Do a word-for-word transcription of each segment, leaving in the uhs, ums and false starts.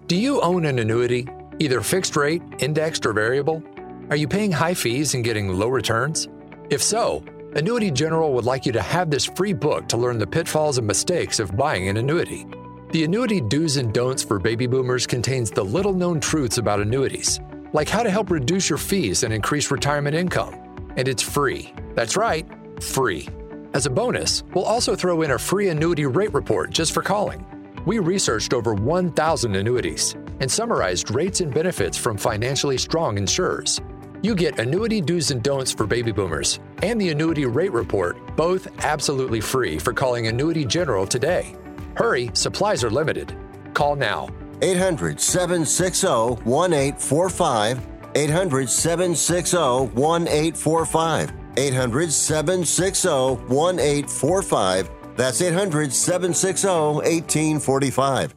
Do you own an annuity, either fixed rate, indexed, or variable? Are you paying high fees and getting low returns? If so, Annuity General would like you to have this free book to learn the pitfalls and mistakes of buying an annuity. The Annuity Do's and Don'ts for Baby Boomers contains the little-known truths about annuities, like how to help reduce your fees and increase retirement income. And it's free. That's right, free. As a bonus, we'll also throw in a free annuity rate report just for calling. We researched over one thousand annuities and summarized rates and benefits from financially strong insurers. You get Annuity Do's and Don'ts for Baby Boomers and the Annuity Rate Report, both absolutely free for calling Annuity General today. Hurry, supplies are limited. Call now. eight hundred, seven six zero, one eight four five. eight hundred, seven six zero, one eight four five. eight hundred, seven six zero, one eight four five. That's eight hundred, seven six zero, one eight four five.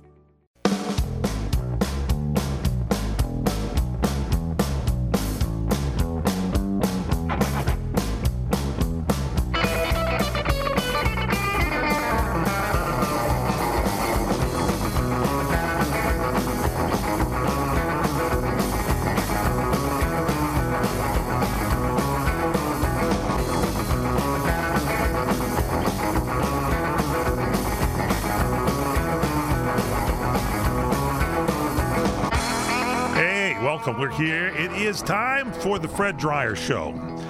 We're here. It is time for the Fred Dryer Show.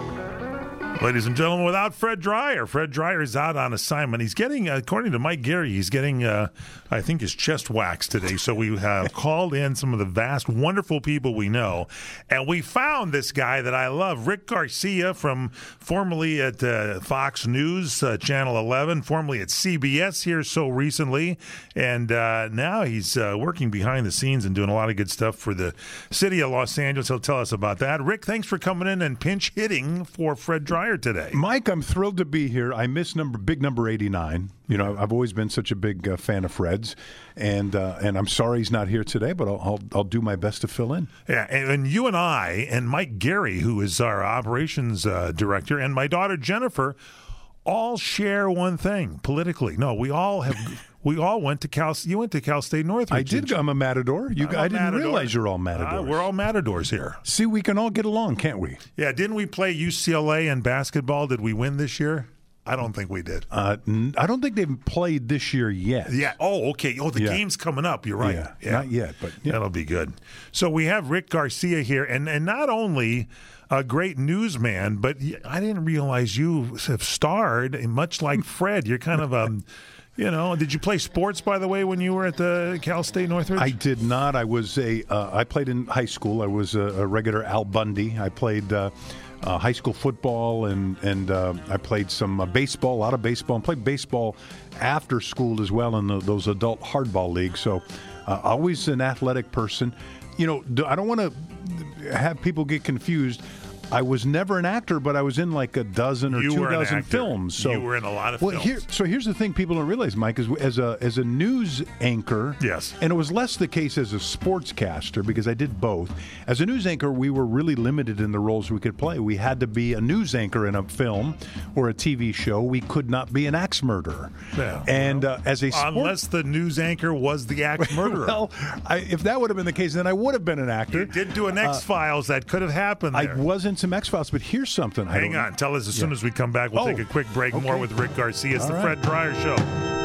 Ladies and gentlemen, without Fred Dryer, Fred Dryer is out on assignment. He's getting, according to Mike Gary, he's getting, uh, I think, his chest waxed today. So we have called in some of the vast, wonderful people we know. And we found this guy that I love, Rick Garcia, from formerly at uh, Fox News, uh, Channel eleven, formerly at C B S here so recently. And uh, now he's uh, working behind the scenes and doing a lot of good stuff for the city of Los Angeles. He'll tell us about that. Rick, thanks for coming in and pinch hitting for Fred Dryer today. Mike, I'm thrilled to be here. I miss number big number eighty-nine. You know, I've always been such a big uh, fan of Fred's, and uh, and I'm sorry he's not here today, but I'll, I'll I'll do my best to fill in. Yeah, and, and you and I and Mike Gary, who is our operations uh, director, and my daughter Jennifer, all share one thing politically. No, we all have. We all went to Cal. You went to Cal State Northridge. I did. I'm a Matador. You, I'm I a didn't Matador. realize you're all Matadors. Uh, we're all Matadors here. See, we can all get along, can't we? Yeah. Didn't we play U C L A in basketball? Did we win this year? I don't think we did. Uh, n- I don't think they've played this year yet. Yeah. Oh, okay. Oh, the yeah. game's coming up. You're right. Yeah. yeah. Not yet, but yeah. That'll be good. So we have Rick Garcia here, and, and not only a great newsman, but I didn't realize you have starred, much like Fred. You're kind of a... You know, did you play sports, by the way, when you were at the Cal State Northridge? I did not. I was a. Uh, I played in high school. I was a, a regular Al Bundy. I played uh, uh, high school football, and and uh, I played some uh, baseball, a lot of baseball, and played baseball after school as well in the, those adult hardball leagues. So, uh, always an athletic person. You know, I don't want to have people get confused. I was never an actor, but I was in like a dozen or you two dozen films. So you were in a lot of well, films. Here, so here's the thing people don't realize, Mike, is as a as a news anchor, yes, and it was less the case as a sportscaster because I did both. As a news anchor, we were really limited in the roles we could play. We had to be a news anchor in a film or a T V show. We could not be an axe murderer. Yeah, and well, uh, as a sport- unless the news anchor was the axe murderer. well, I, if that would have been the case, then I would have been an actor. You did do an X Files. Uh, that could have happened there. I was in some X Files, but here's something. Hang on. Tell us as soon yeah. as we come back. We'll oh, take a quick break. okay. More with Rick Garcia. It's All the right. Fred Dryer Show.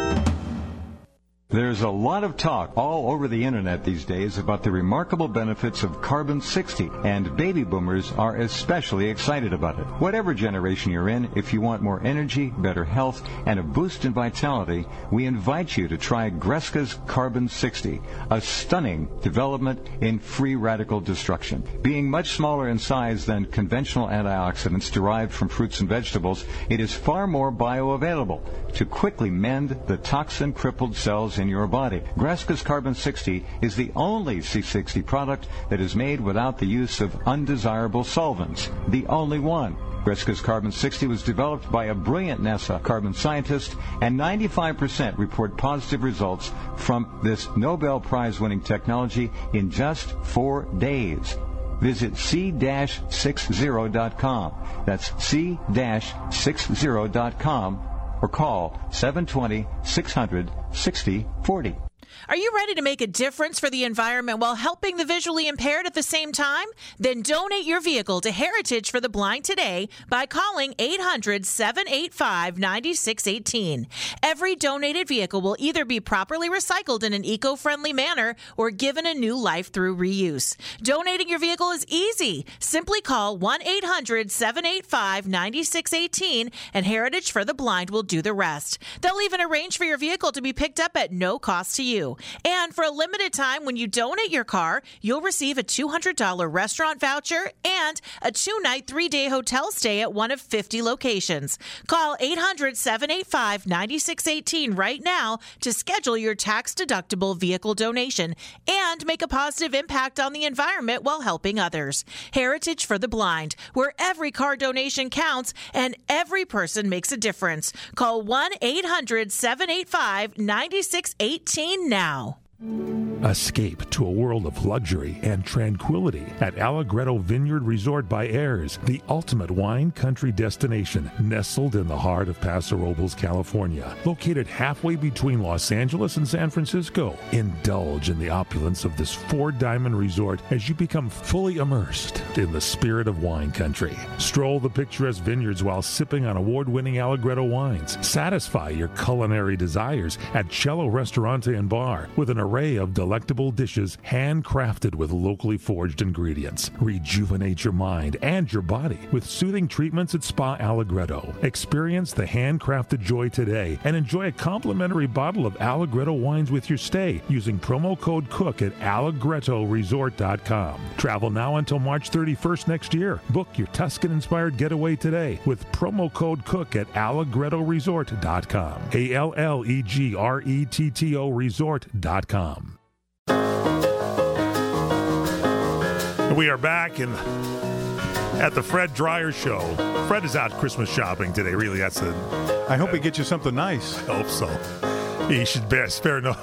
There's a lot of talk all over the internet these days about the remarkable benefits of Carbon sixty, and baby boomers are especially excited about it. Whatever generation you're in, if you want more energy, better health, and a boost in vitality, we invite you to try Greska's Carbon sixty, a stunning development in free radical destruction. Being much smaller in size than conventional antioxidants derived from fruits and vegetables, it is far more bioavailable to quickly mend the toxin-crippled cells in your body. Greska's Carbon sixty is the only C sixty product that is made without the use of undesirable solvents. The only one. Greska's Carbon sixty was developed by a brilliant NASA carbon scientist, and ninety-five percent report positive results from this Nobel Prize-winning technology in just four days. Visit C sixty dot com. That's C sixty dot com. Or call seven two zero, six hundred, sixty forty. Are you ready to make a difference for the environment while helping the visually impaired at the same time? Then donate your vehicle to Heritage for the Blind today by calling eight hundred, seven eight five, nine six one eight. Every donated vehicle will either be properly recycled in an eco-friendly manner or given a new life through reuse. Donating your vehicle is easy. Simply call one eight hundred, seven eight five, nine six one eight and Heritage for the Blind will do the rest. They'll even arrange for your vehicle to be picked up at no cost to you. And for a limited time, when you donate your car, you'll receive a two hundred dollars restaurant voucher and a two-night, three-day hotel stay at one of fifty locations. Call eight hundred, seven eight five, nine six one eight right now to schedule your tax-deductible vehicle donation and make a positive impact on the environment while helping others. Heritage for the Blind, where every car donation counts and every person makes a difference. Call one eight hundred, seven eight five, nine six one eight now. Escape to a world of luxury and tranquility at Allegretto Vineyard Resort by Ayers, the ultimate wine country destination nestled in the heart of Paso Robles, California. Located halfway between Los Angeles and San Francisco, indulge in the opulence of this four-diamond resort as you become fully immersed in the spirit of wine country. Stroll the picturesque vineyards while sipping on award-winning Allegretto wines. Satisfy your culinary desires at Cello Ristorante and Bar with an array of delectable dishes handcrafted with locally forged ingredients. Rejuvenate your mind and your body with soothing treatments at Spa Allegretto. Experience the handcrafted joy today and enjoy a complimentary bottle of Allegretto wines with your stay using promo code COOK at allegretto resort dot com. Travel now until March thirty-first next year. Book your Tuscan-inspired getaway today with promo code COOK at allegretto resort dot com. A L L E G R E T T O resort dot com. We are back in at the Fred Dryer Show. Fred is out Christmas shopping today. Really, that's the. I hope he gets you something nice. I hope so. He should bear, spare no.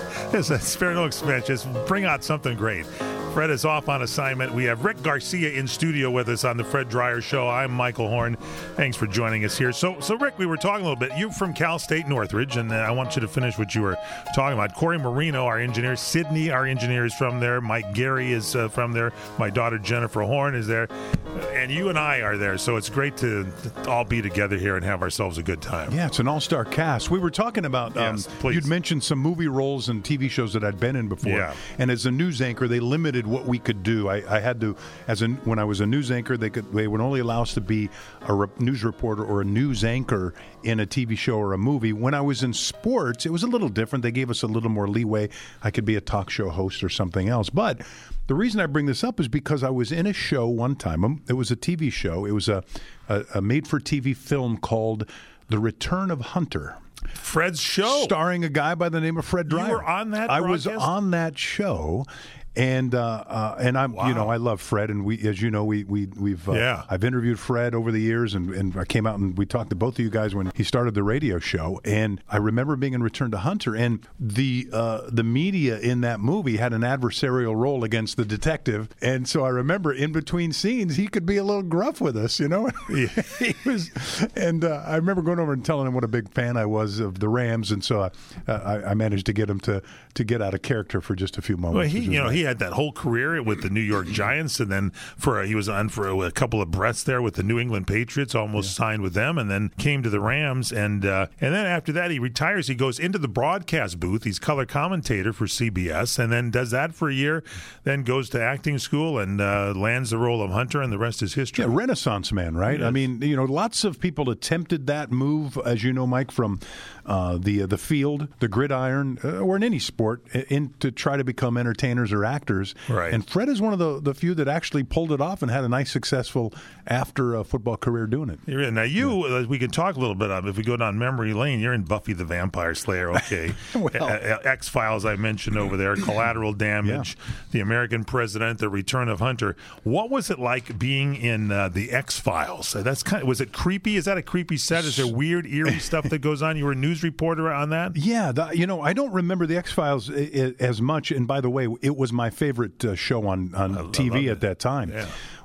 Spare no expense. Just bring out something great. Fred is off on assignment. We have Rick Garcia in studio with us on the Fred Dryer Show. I'm Michael Horn. Thanks for joining us here. So, so Rick, we were talking a little bit. You're from Cal State Northridge, and I want you to finish what you were talking about. Corey Marino, our engineer. Sydney, our engineer, is from there. Mike Gary is uh, from there. My daughter Jennifer Horn is there. And you and I are there. So it's great to all be together here and have ourselves a good time. Yeah, it's an all-star cast. We were talking about, um, yes, please. You'd mentioned some movie roles and T V shows that I'd been in before. Yeah. And as a news anchor, they limited what we could do. I, I had to, as a, when I was a news anchor, they could they would only allow us to be a re- news reporter or a news anchor in a T V show or a movie. When I was in sports, it was a little different. They gave us a little more leeway. I could be a talk show host or something else. But the reason I bring this up is because I was in a show one time. Um, it was a T V show. It was a, a, a made-for-T V film called The Return of Hunter. Fred's show. Starring a guy by the name of Fred Dryer. You were on that I broadcast? was on that show. And uh, uh, and I'm Wow. you know I love Fred, and we as you know we we we've uh, Yeah. I've interviewed Fred over the years, and, and I came out and we talked to both of you guys when he started the radio show, and I remember being in Return to Hunter, and the uh, the media in that movie had an adversarial role against the detective, and so I remember in between scenes he could be a little gruff with us, you know. Yeah. he was, and uh, I remember going over and telling him what a big fan I was of the Rams, and so I, uh, I, I managed to get him to to get out of character for just a few moments. Well, he, which was you know, nice. he had that whole career with the New York Giants, and then for a, he was on for a, a couple of breaths there with the New England Patriots, almost yeah. signed with them, and then came to the Rams, and uh, and then after that he retires. He goes into the broadcast booth. He's color commentator for C B S, and then does that for a year. Then goes to acting school and uh, lands the role of Hunter, and the rest is history. Yeah, Renaissance man, right? Yes. I mean, you know, lots of people attempted that move, as you know, Mike, from uh, the uh, the field, the gridiron, uh, or in any sport, in to try to become entertainers or actors. Right. And Fred is one of the, the few that actually pulled it off and had a nice, successful after uh, football career doing it. You're in. Now, you, yeah. uh, we can talk a little bit of, if we go down memory lane, you're in Buffy the Vampire Slayer, okay. well, uh, X-Files, I mentioned over there, Collateral Damage, yeah. The American President, The Return of Hunter. What was it like being in uh, the X-Files? That's kind of, was it creepy? Is that a creepy set? Is there weird, eerie stuff that goes on? You were a news reporter on that? Yeah. The, you know, I don't remember the X-Files as much, and by the way, it was my favorite uh, show on, on T V at that time. Yeah.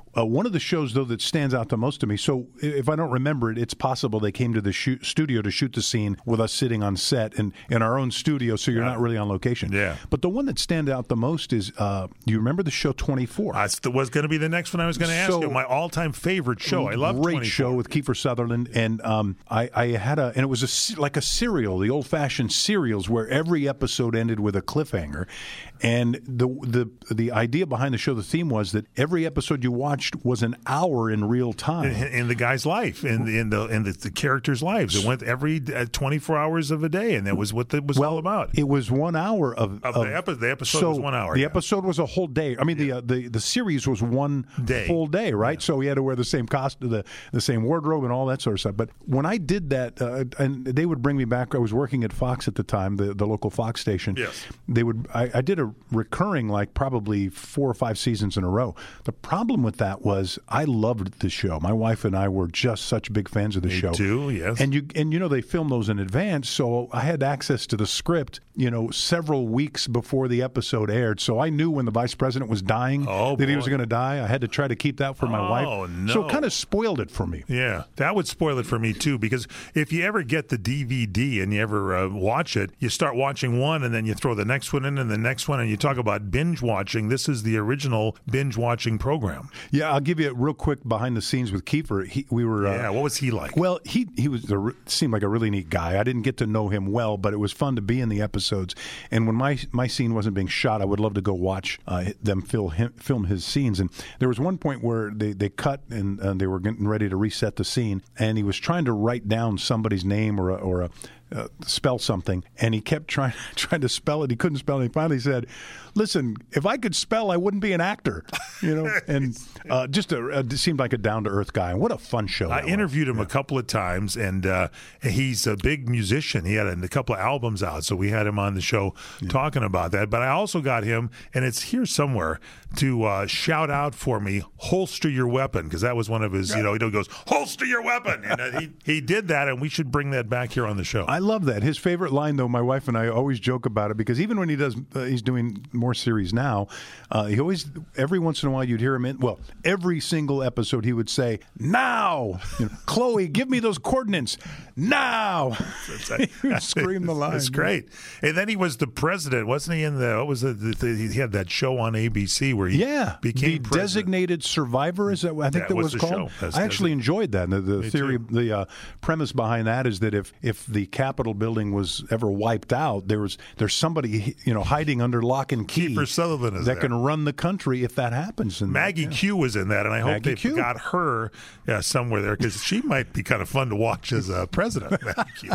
Uh, one of the shows, though, that stands out the most to me, so if I don't remember it, it's possible they came to the shoot, studio to shoot the scene with us sitting on set and in our own studio, so you're yeah. not really on location. Yeah. But the one that stands out the most is, uh, do you remember the show twenty-four? That was going to be the next one I was going to ask so, you. My all-time favorite show. I love great twenty-four. Show with Kiefer Sutherland, and um, I, I had a, and it was a, like a serial, the old-fashioned serials where every episode ended with a cliffhanger. And the the the idea behind the show, the theme was that every episode you watched was an hour in real time in, in the guy's life, in the in the in the, the characters' lives. It went every uh, twenty-four hours of a day, and that was what it was well, all about. It was one hour of, of, of the, epi- the episode so was one hour. The yeah. episode was a whole day. I mean, yeah. the, uh, the the series was one day. full day, right? Yeah. So he had to wear the same costume, the the same wardrobe, and all that sort of stuff. But when I did that, uh, and they would bring me back. I was working at Fox at the time, the the local Fox station. Yes. They would. I, I did a recurring. Like probably four or five seasons in a row. The problem with that was I loved the show. My wife and I were just such big fans of the Me show. too, yes. And you and you know they film those in advance, so I had access to the script, you know, several weeks before the episode aired. So I knew when the vice president was dying oh, that boy. he was going to die. I had to try to keep that for my oh, wife. No. So it kind of spoiled it for me. Yeah, that would spoil it for me too, because if you ever get the D V D and you ever uh, watch it, you start watching one and then you throw the next one in and the next one, and you talk about binge watching. This is the original binge watching program. Yeah, I'll give you a real quick behind the scenes with Kiefer. He, we were. Uh, yeah, what was he like? Well, he he was a, seemed like a really neat guy. I didn't get to know him well, but it was fun to be in the episodes. And when my my scene wasn't being shot, I would love to go watch uh, them film him, film his scenes. And there was one point where they, they cut and uh, they were getting ready to reset the scene, and he was trying to write down somebody's name or a, or a. Uh, spell something, and he kept trying trying to spell it. He couldn't spell it. He finally said, "Listen, if I could spell, I wouldn't be an actor." You know, and uh, just a, a seemed like a down to earth guy. And what a fun show! I interviewed him yeah. a couple of times, and uh, he's a big musician. He had a, a couple of albums out, so we had him on the show yeah. talking about that. But I also got him, and it's here somewhere, to uh, shout out for me, "Holster your weapon," because that was one of his. You know, he goes, "Holster your weapon," and uh, he he did that, and we should bring that back here on the show. I love that. His favorite line, though, my wife and I always joke about it, because even when he does, uh, he's doing more series now, uh, he always, every once in a while you'd hear him in, well, every single episode he would say, "Now! You know, Chloe, give me those coordinates. Now!" He would scream the line. That's great. And then he was the president, wasn't he, in the, what was the, the, the he had that show on A B C where he yeah, became the president. Designated Survivor, is that I think that, that was, was the called? Show. I actually enjoyed that. The, the theory, too. the uh, premise behind that is that if, if the Capitol building was ever wiped out, there was there's somebody you know hiding under lock and key Kiefer Sutherland is that there. can run the country if that happens. And Maggie yeah. Q was in that, and I hope Maggie they Q. got her yeah, somewhere there, because she might be kind of fun to watch as a president. Maggie Q.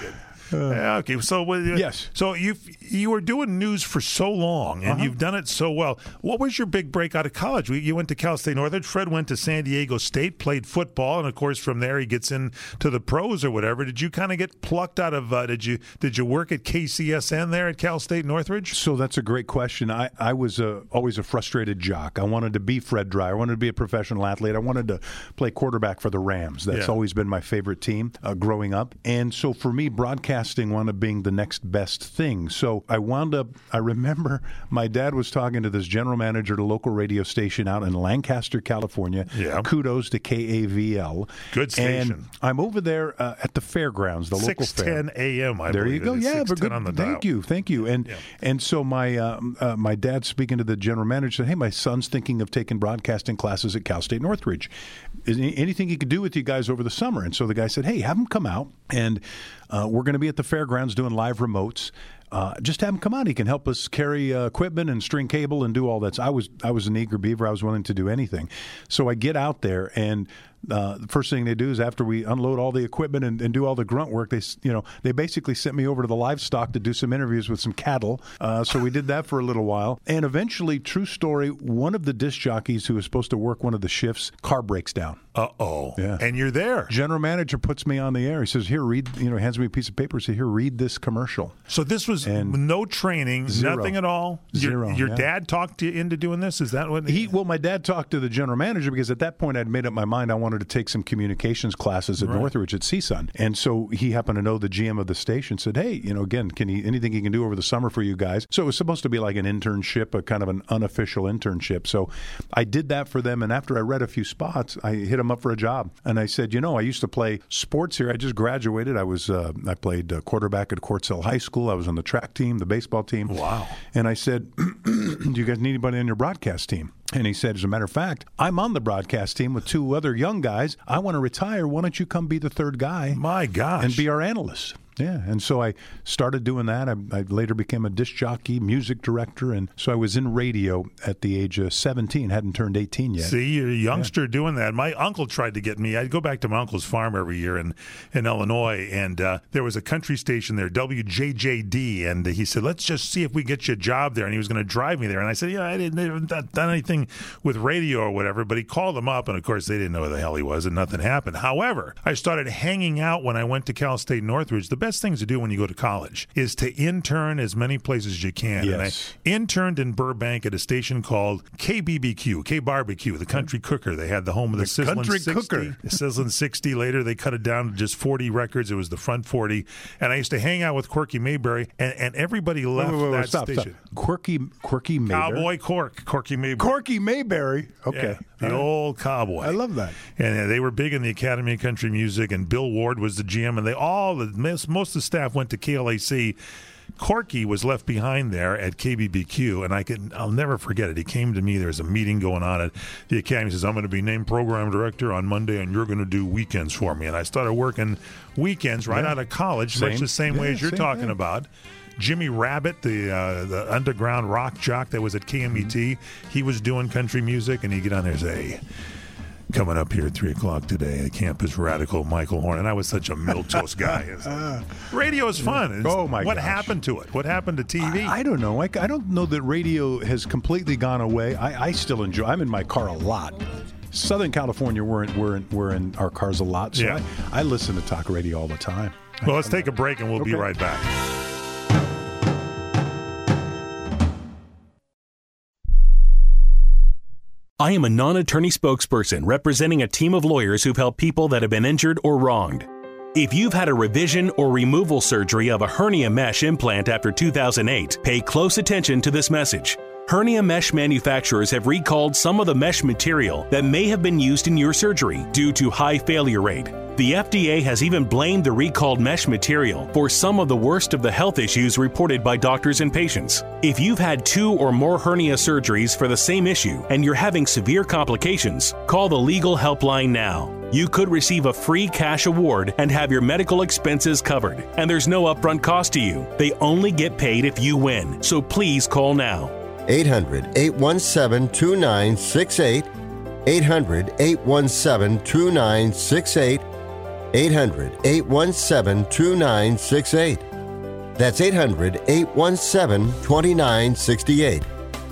Uh, yeah, okay, so uh, yes, so you you were doing news for so long, and uh-huh. you've done it so well. What was your big break out of college? You went to Cal State Northridge. Fred went to San Diego State, played football, and of course from there he gets into the pros or whatever. Did you kind of get plucked out of? Uh, did you did you work at K C S N there at Cal State Northridge? So that's a great question. I I was a, always a frustrated jock. I wanted to be Fred Dryer. I wanted to be a professional athlete. I wanted to play quarterback for the Rams. That's yeah. always been my favorite team uh, growing up. And so for me, broadcasting wound up being the next best thing. So I wound up, I remember my dad was talking to this general manager at a local radio station out in Lancaster, California. Yeah. Kudos to K A V L. Good station. And I'm over there uh, at the fairgrounds, the local fair. six ten a.m. I there believe you go. Yeah, but good. On the thank dial. you, thank you. And yeah. and so my uh, uh, my dad, speaking to the general manager, said, "Hey, my son's thinking of taking broadcasting classes at Cal State Northridge. Is there anything he could do with you guys over the summer?" And so the guy said, "Hey, have him come out, and uh, we're going to be at the fairgrounds doing live remotes. Uh, just have him come out. He can help us carry uh, equipment and string cable and do all that." So I was I was an eager beaver. I was willing to do anything. So I get out there, and uh, the first thing they do is after we unload all the equipment and, and do all the grunt work, they you know they basically sent me over to the livestock to do some interviews with some cattle. Uh, so we did that for a little while, and eventually, true story, one of the disc jockeys who was supposed to work one of the shifts, car breaks down. Uh-oh. Yeah. And you're there. General manager puts me on the air. He says, here, read, you know, hands me a piece of paper. Says, here, read this commercial. So this was And no training, zero. nothing at all? Zero, Your, your yeah. dad talked you into doing this? Is that what? He Well, my dad talked to the general manager because at that point I'd made up my mind I wanted to take some communications classes at Right. Northridge at C S U N. And so he happened to know the G M of the station, said, hey, you know, again, can he, anything he can do over the summer for you guys? So it was supposed to be like an internship, a kind of an unofficial internship. So I did that for them. And after I read a few spots, I hit him up for a job. And I said, you know, I used to play sports here. I just graduated. I was uh, I played uh, quarterback at Quartzell High School. I was on the track team, the baseball team. Wow. And I said, do you guys need anybody on your broadcast team? And he said, as a matter of fact, I'm on the broadcast team with two other young guys. I want to retire. Why don't you come be the third guy? My gosh. And be our analyst. Yeah, and so I started doing that. I, I later became a disc jockey, music director, and so I was in radio at the age of seventeen, hadn't turned eighteen yet. See, you're a youngster yeah. doing that. My uncle tried to get me. I'd go back to my uncle's farm every year in, in Illinois, and uh, there was a country station there, W J J D, and he said, let's just see if we get you a job there, and he was going to drive me there. And I said, yeah, I didn't I haven't done anything with radio or whatever, but he called them up, and of course they didn't know who the hell he was, and nothing happened. However, I started hanging out when I went to Cal State Northridge. The best things to do when you go to college is to intern as many places as you can. Yes. And I interned in Burbank at a station called K B B Q, K Barbecue, the country cooker. They had the home of the, the Sizzlin' country sixty. Cooker. The Sizzlin' sixty. Later, they cut it down to just forty records. It was the front forty. And I used to hang out with Corky Mayberry, and, and everybody left wait, wait, wait, that stop, station. Stop. Quirky, Quirky Mayberry. Cowboy Cork, Corky Mayberry. Corky Mayberry. Okay. Yeah, the old cowboy. I love that. And uh, they were big in the Academy of Country Music, and Bill Ward was the G M, and they all, the, most, most of the staff went to K L A C. Corky was left behind there at K B B Q, and I can, I'll never forget it. He came to me. There was a meeting going on at the Academy. He says, I'm going to be named program director on Monday, and you're going to do weekends for me. And I started working weekends right yeah. out of college, Same. much the same yeah, way as you're same, talking yeah. about. Jimmy Rabbit, the uh, the underground rock jock that was at K M E T, mm-hmm. he was doing country music, and he'd get on there and say, hey, coming up here at three o'clock today, the Campus Radical, Michael Horn. And I was such a milquetoast guy. Like, radio is fun. It's, oh, my What gosh. happened to it? What happened to T V? I, I don't know. I, I don't know that radio has completely gone away. I, I still enjoy I'm in my car a lot. Southern California, we're in, we're in, we're in our cars a lot. So yeah. I, I listen to talk radio all the time. Well, let's take a break, and we'll okay. be right back. I am a non-attorney spokesperson representing a team of lawyers who've helped people that have been injured or wronged. If you've had a revision or removal surgery of a hernia mesh implant after two thousand eight, pay close attention to this message. Hernia mesh manufacturers have recalled some of the mesh material that may have been used in your surgery due to high failure rate. The F D A has even blamed the recalled mesh material for some of the worst of the health issues reported by doctors and patients. If you've had two or more hernia surgeries for the same issue and you're having severe complications, call the legal helpline now. You could receive a free cash award and have your medical expenses covered. And there's no upfront cost to you. They only get paid if you win. So please call now. eight hundred, eight one seven, two nine six eight. eight hundred, eight one seven, two nine six eight. eight hundred, eight one seven, two nine six eight. That's eight hundred, eight one seven, two nine six eight.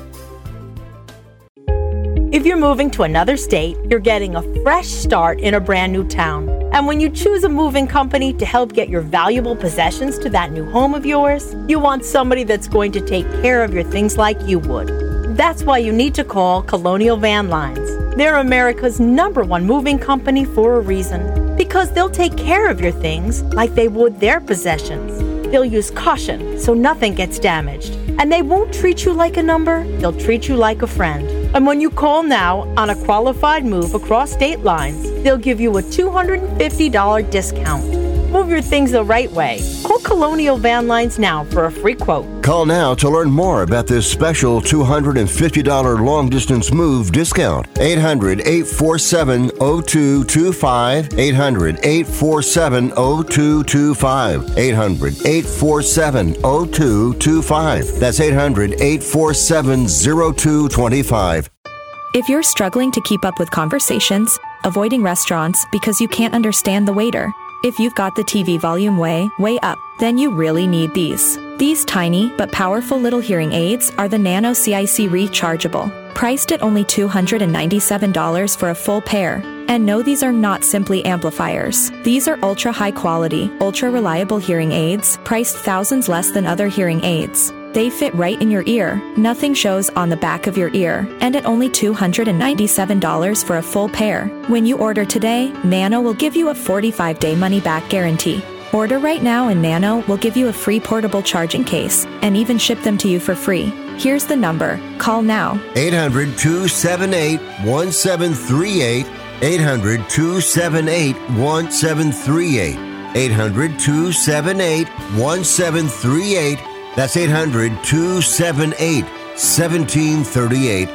If you're moving to another state, you're getting a fresh start in a brand new town. And when you choose a moving company to help get your valuable possessions to that new home of yours, you want somebody that's going to take care of your things like you would. That's why you need to call Colonial Van Lines. They're America's number one moving company for a reason. Because they'll take care of your things like they would their possessions. They'll use caution so nothing gets damaged. And they won't treat you like a number, they'll treat you like a friend. And when you call now on a qualified move across state lines, they'll give you a two hundred fifty dollars discount. Move your things the right way. Call Colonial Van Lines now for a free quote. Call now to learn more about this special two hundred fifty dollars long-distance move discount. eight hundred, eight four seven, zero two two five. eight hundred, eight four seven, zero two two five. eight hundred, eight four seven, zero two two five. That's eight hundred, eight four seven, zero two two five. If you're struggling to keep up with conversations, avoiding restaurants because you can't understand the waiter, if you've got the T V volume way, way up, then you really need these. These tiny but powerful little hearing aids are the Nano C I C Rechargeable. priced at only two hundred ninety-seven dollars for a full pair. And no, these are not simply amplifiers. These are ultra high quality, ultra reliable hearing aids, priced thousands less than other hearing aids. They fit right in your ear, nothing shows on the back of your ear, and at only two hundred ninety-seven dollars for a full pair. When you order today, Nano will give you a forty-five day money-back guarantee. Order right now and Nano will give you a free portable charging case and even ship them to you for free. Here's the number. Call now. eight hundred, two seven eight, one seven three eight. eight hundred, two seven eight, one seven three eight. eight hundred, two seven eight, one seven three eight. That's eight hundred, two seven eight, one seven three eight.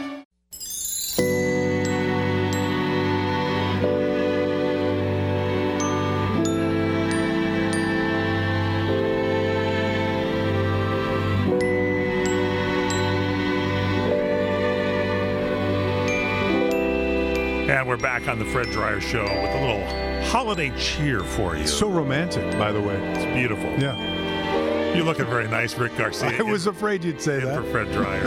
And we're back on the Fred Dryer Show with a little holiday cheer for you. So romantic, by the way. It's beautiful. Yeah. You're looking very nice, Rick Garcia. I was afraid you'd say in that. For Fred Dryer.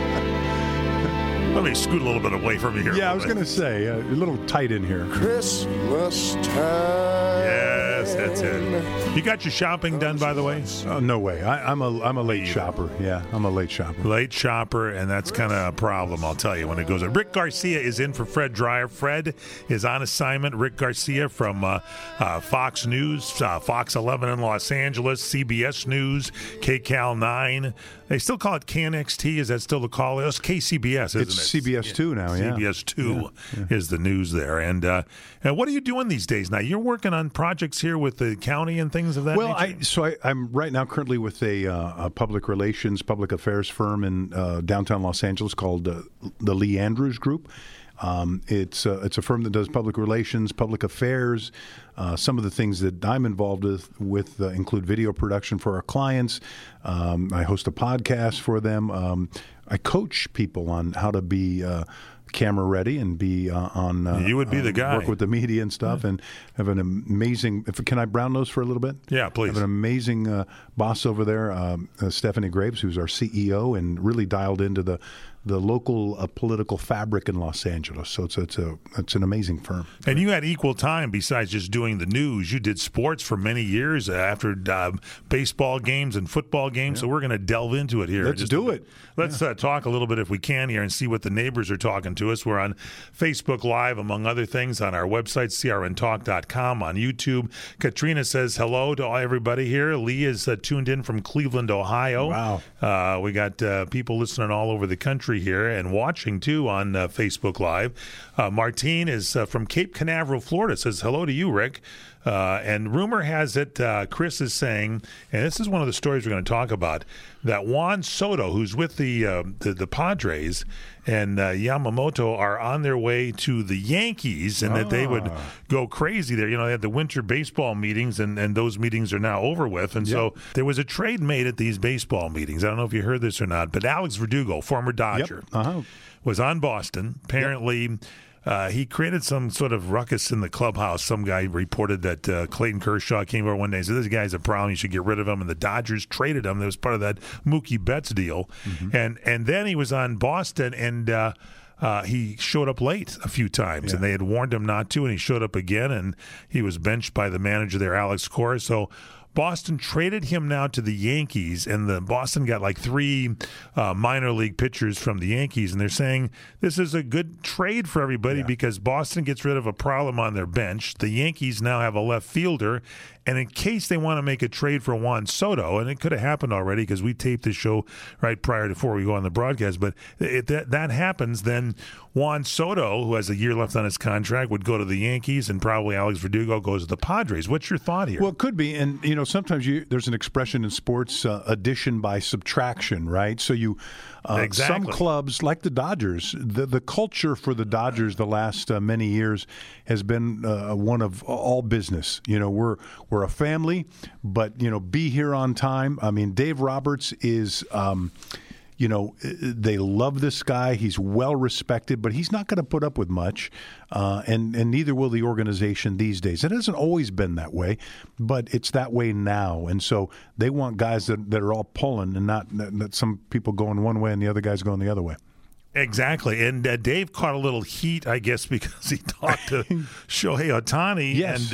Let me scoot a little bit away from you here. Yeah, I was going to say, uh, a little tight in here. Christmas time. Yes, that's it. You got your shopping done, by the way? Oh, no way. I, I'm a I'm a late shopper. Yeah, I'm a late shopper. Late shopper, and that's kind of a problem, I'll tell you, when it goes on. Rick Garcia is in for Fred Dryer. Fred is on assignment. Rick Garcia from uh, uh, Fox News, uh, Fox eleven in Los Angeles, C B S News, K C A L nine. They still call it K N X T. Is that still the call? It's K C B S, isn't it's it? C B S two now, yeah. C B S two yeah, yeah. is the news there. And, uh, and what are you doing these days now? You're working on projects here with the county and things of that well, nature? I, so I, I'm right now currently with a, uh, a public relations, public affairs firm in uh, downtown Los Angeles called uh, the Lee Andrews Group. Um, it's uh, it's a firm that does public relations, public affairs. Uh, some of the things that I'm involved with, with uh, include video production for our clients. Um, I host a podcast for them. Um, I coach people on how to be uh, camera ready and be uh, on. Uh, you would be uh, the guy. Work with the media and stuff, yeah. And have an amazing. If, can I brown nose for a little bit? Yeah, please. Have an amazing uh, boss over there, um, uh, Stephanie Graves, who's our C E O, and really dialed into the. the local uh, political fabric in Los Angeles. So it's it's a it's an amazing firm. And you had equal time besides just doing the news. You did sports for many years after uh, baseball games and football games. Yeah. So we're going to delve into it here. Let's just do it. Let's yeah. uh, talk a little bit if we can here and see what the neighbors are talking to us. We're on Facebook Live, among other things, on our website, C R N talk dot com, on YouTube. Katrina says hello to everybody here. Lee is uh, tuned in from Cleveland, Ohio. Wow. Uh, we got uh, people listening all over the country here and watching too on uh, Facebook Live. Uh, Martine is uh, from Cape Canaveral, Florida, says hello to you, Rick. Uh, and rumor has it, uh, Chris is saying, and this is one of the stories we're going to talk about, that Juan Soto, who's with the uh, the, the Padres, and uh, Yamamoto are on their way to the Yankees, and ah. that they would go crazy there. You know, they had the winter baseball meetings, and, and those meetings are now over with. And yep. so there was a trade made at these baseball meetings. I don't know if you heard this or not, but Alex Verdugo, former Dodger, yep. uh-huh. was on Boston. Apparently, yep. Uh, he created some sort of ruckus in the clubhouse. Some guy reported that uh, Clayton Kershaw came over one day and said, this guy's a problem. You should get rid of him. And the Dodgers traded him. That was part of that Mookie Betts deal. Mm-hmm. And and then he was on Boston, and uh, uh, he showed up late a few times. Yeah. And they had warned him not to, and he showed up again. And he was benched by the manager there, Alex Cora. So Boston traded him now to the Yankees, and the Boston got like three uh, minor league pitchers from the Yankees, and they're saying this is a good trade for everybody yeah. because Boston gets rid of a problem on their bench. The Yankees now have a left fielder, and in case they want to make a trade for Juan Soto, and it could have happened already because we taped this show right prior to before we go on the broadcast, but if that, that happens, then Juan Soto, who has a year left on his contract, would go to the Yankees, and probably Alex Verdugo goes to the Padres. What's your thought here? Well, it could be, and you know, sometimes you, there's an expression in sports, uh, addition by subtraction, right? So you, uh, exactly. some clubs like the Dodgers, the the culture for the Dodgers the last uh, many years has been uh, one of all business. You know, we're we're a family, but you know, be here on time. I mean, Dave Roberts is. Um, You know, they love this guy. He's well respected, but he's not going to put up with much, uh, and and neither will the organization these days. It hasn't always been that way, but it's that way now. And so they want guys that, that are all pulling, and not, not some people going one way and the other guys going the other way. Exactly. And uh, Dave caught a little heat, I guess, because he talked to Shohei Ohtani. Yes. And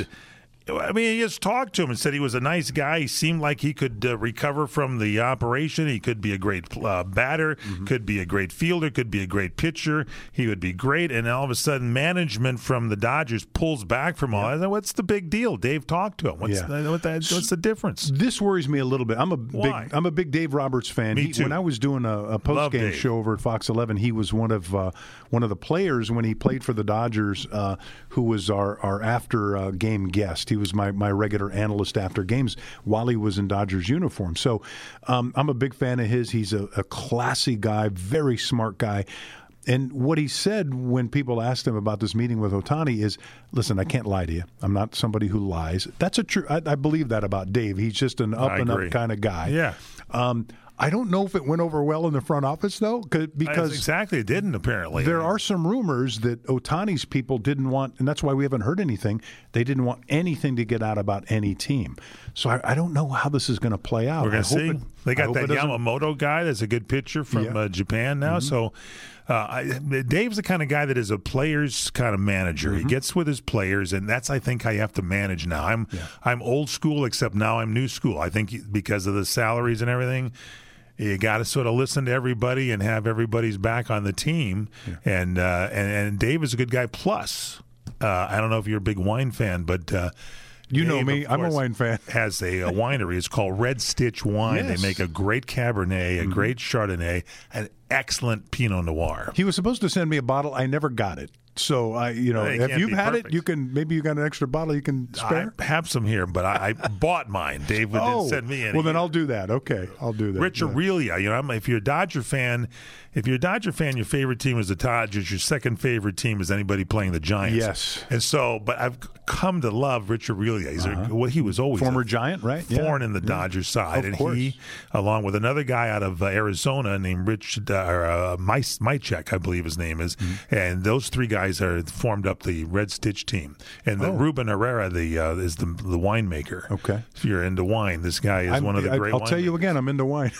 I mean, he just talked to him and said he was a nice guy. He seemed like he could uh, recover from the operation. He could be a great uh, batter, mm-hmm. could be a great fielder, could be a great pitcher. He would be great. And all of a sudden, management from the Dodgers pulls back from all that. What's the big deal? Dave talked to him. What's, yeah. the, what the, what's the difference? This worries me a little bit. I'm a Why? big I'm a big Dave Roberts fan. Me He, too. when I was doing a, a post game show over at Fox eleven, he was one of uh, one of the players when he played for the Dodgers, uh, who was our our after uh, game guest. He was my my regular analyst after games while he was in Dodgers uniform. So um, I'm a big fan of his. He's a, a classy guy, very smart guy. And what he said when people asked him about this meeting with Ohtani is, listen, I can't lie to you. I'm not somebody who lies. That's a true. I, I believe that about Dave. He's just an up and up kind of guy. Yeah. Um, I don't know if it went over well in the front office, though, because That's exactly, it didn't, apparently. There are some rumors that Ohtani's people didn't want, and that's why we haven't heard anything, they didn't want anything to get out about any team. So I, I don't know how this is going to play out. We're going to see. It, they got that Yamamoto Yamamoto guy that's a good pitcher from Yeah. uh, Japan now. Mm-hmm. So uh, I, Dave's the kind of guy that is a player's kind of manager. Mm-hmm. He gets with his players, and that's, I think, how you have to manage now. I'm, Yeah. I'm old school, except now I'm new school. I think because of the salaries and everything, you got to sort of listen to everybody and have everybody's back on the team. Yeah. And, uh, and and Dave is a good guy. Plus, uh, I don't know if you're a big wine fan, but uh, You know Dave, me. of I'm a course, wine fan. Has a, a winery. It's called Red Stitch Wine. Yes. They make a great Cabernet, a Mm-hmm. great Chardonnay, an excellent Pinot Noir. He was supposed to send me a bottle. I never got it. So I, you know, Well, it if can't you've be had perfect. it, you can maybe you got an extra bottle you can spare. I have some here, but I, I bought mine. Dave didn't oh, send me any. well then I'll do that. Okay, I'll do that. Rich Yeah. Aurelia, you know, I'm, if you're a Dodger fan, if you're a Dodger fan, your favorite team is the Dodgers. Your second favorite team is anybody playing the Giants. Yes. And so, but I've come to love Rich Aurelia. He's Uh-huh. a, well, he was always Former a Giant, right? thorn Yeah. in the Yeah. Dodgers side, Of and course. he, along with another guy out of uh, Arizona named Rich uh, or, uh, Mychek, I believe his name is, Mm-hmm. and those three guys are formed up the Red Stitch team. And the Oh. Ruben Herrera, the uh, is the the winemaker. Okay. If you're into wine, this guy is I'm- one of the I- great. I'll tell you winemakers. again, I'm into wine.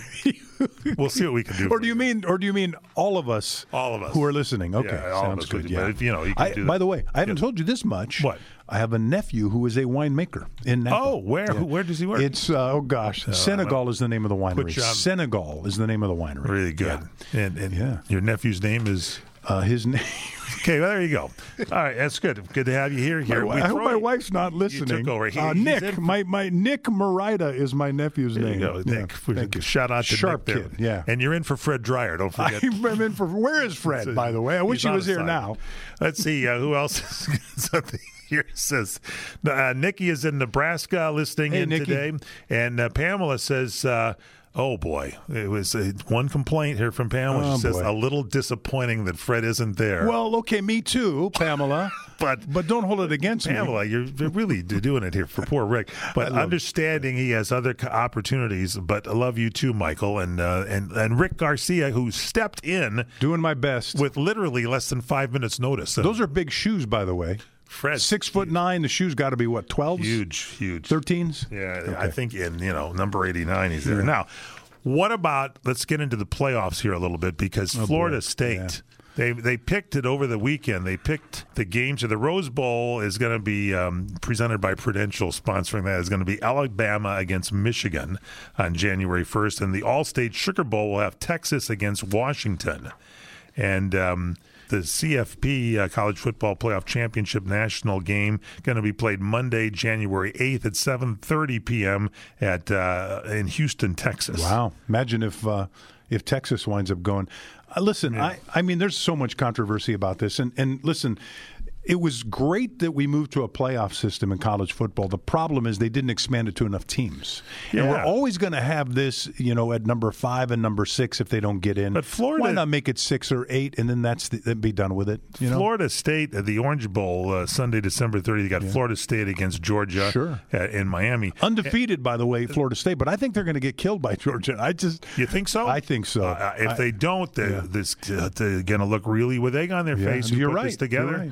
We'll see what we can do. Or for do you mean, or do you mean all of us? All of us who are listening? Okay, Yeah, all of sounds us good. would- Yeah, but if, you know, you can I, do by that. the way, I haven't Yeah. told you this much. What? I have a nephew who is a winemaker in Napa. Oh, where? Yeah. Who- where does he work? It's uh, oh gosh, Senegal is the name of the winery. you on- Senegal is the name of the winery. Really good. And, and Yeah. your nephew's name is. Uh, his name. Okay, well, there you go. All right, that's good. Good to have you here. Here, My, We I hope throw my you- wife's not listening. took over. He- uh, he's Nick, in for- my my Nick Marida is my nephew's There name. you go, Yeah, Nick. thank you. Shout out to Sharp Nick there. kid. Yeah. And you're in for Fred Dreyer. Don't forget. I'm in for. Where is Fred? By the way, I wish He's he on was here assignment. now. Let's see uh, who else is something here says. Uh, Nikki is in Nebraska listening Hey, in Nikki. today, and uh, Pamela says. Uh, Oh boy! It was uh, one complaint here from Pamela. Oh, she says boy. a little disappointing that Fred isn't there. Well, okay, me too, Pamela. But but don't hold it against me. Pamela, you're you're really doing it here for poor Rick. But love- understanding he has other co- opportunities. But I love you too, Michael, and uh, and and Rick Garcia, who stepped in Doing my best. with literally less than five minutes notice. And Those are big shoes, by the way. Fred, Six foot nine. The shoes got to be what? Twelves? huge, huge. Thirteens? Yeah, I think in you know number eighty-nine he's there now. What about? Let's get into the playoffs here a little bit because Florida boy. State. Yeah. They they picked it over the weekend. They picked the games. The Rose Bowl is going to be um, presented by Prudential, sponsoring that. Is going to be Alabama against Michigan on January first, and the All-State Sugar Bowl will have Texas against Washington, and. Um, The C F P uh, College Football Playoff Championship National Game going to be played Monday, January eighth at seven thirty p.m. at uh, in Houston, Texas. Wow. Imagine if uh, if Texas winds up going. Uh, listen, Yeah. I, I mean, there's so much controversy about this. And, and listen, it was great that we moved to a playoff system in college football. The problem is they didn't expand it to enough teams. And Yeah. we're always going to have this, you know, at number five and number six if they don't get in. But Florida- Why not make it six or eight and then that's the, then be done with it? You know? Florida State at the Orange Bowl uh, Sunday, December thirtieth. You got Florida State against Georgia Sure. uh, in Miami. Undefeated, by the way, Florida State, but I think they're going to get killed by Georgia. I just You think so? I think so. Uh, if I- they don't, they're, yeah. this, uh, they're going to look really with egg on their Yeah, face. Who you're put right. this together? You're right. Yeah. They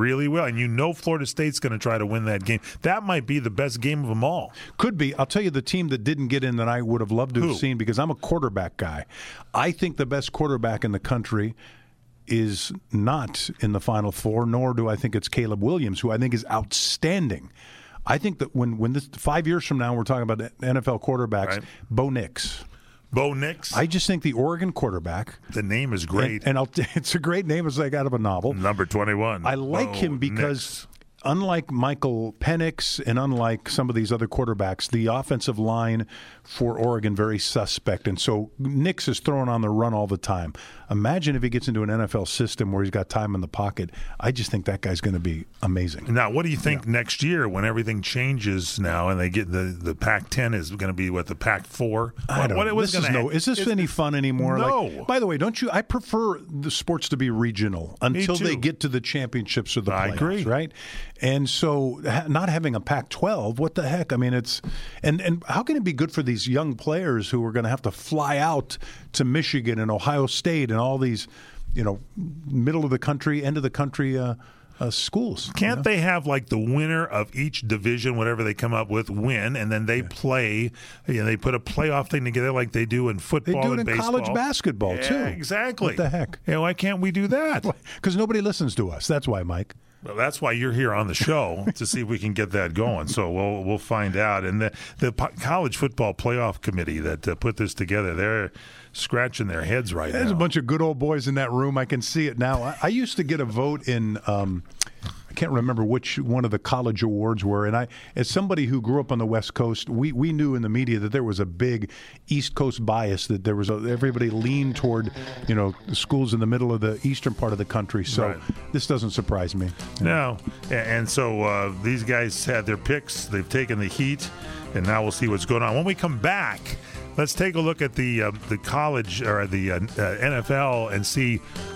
really will. And you know Florida State's going to try to win that game. That might be the best game of them all. Could be. I'll tell you the team that didn't get in that I would have loved to Who? have seen, because I'm a quarterback guy. I think the best quarterback in the country is not in the Final Four, nor do I think it's Caleb Williams, who I think is outstanding. I think that when, when this five years from now we're talking about N F L quarterbacks, Right. Bo Nix. Bo Nix. I just think the Oregon quarterback. The name is great. And, and I'll, it's a great name. It's like out of a novel. Number twenty-one. I like Bo him because Nix. unlike Michael Penix and unlike some of these other quarterbacks, the offensive line for Oregon very suspect. And so Nix is throwing on the run all the time. Imagine if he gets into an N F L system where he's got time in the pocket. I just think that guy's going to be amazing. Now, what do you think Yeah. next year when everything changes now and they get the, the Pac ten is going to be what, the Pac four? I don't what, know. what's This is, gonna no, ha- is this any fun anymore? No. Like, by the way, don't you? I prefer the sports to be regional until too. they get to the championships or the playoffs, I agree. right? And so, ha- not having a Pac twelve, what the heck? I mean, it's and and how can it be good for these young players who are going to have to fly out to Michigan and Ohio State and all these, you know, middle of the country, end of the country uh, uh, schools? Can't you know? they have like the winner of each division, whatever they come up with, win, and then they yeah. play? You know, they put a playoff thing together like they do in football. They do it and in baseball. college basketball yeah, too. Exactly. What the heck? Yeah, why can't we do that? Because nobody listens to us. That's why, Mike. Well, that's why you're here on the show to see if we can get that going. So we'll we'll find out. And the the college football playoff committee that uh, put this together, they're scratching their heads right There's now. a bunch of good old boys in that room. I can see it now. I, I used to get a vote in. Um, I can't remember which one of the college awards were, and I, as somebody who grew up on the West Coast, we, we knew in the media that there was a big East Coast bias, that there was a, everybody leaned toward, you know, the schools in the middle of the eastern part of the country. So Right. this doesn't surprise me. No, and, and so uh, these guys had their picks. They've taken the heat, and now we'll see what's going on. When we come back, let's take a look at the uh, the college or the uh, uh, N F L and see.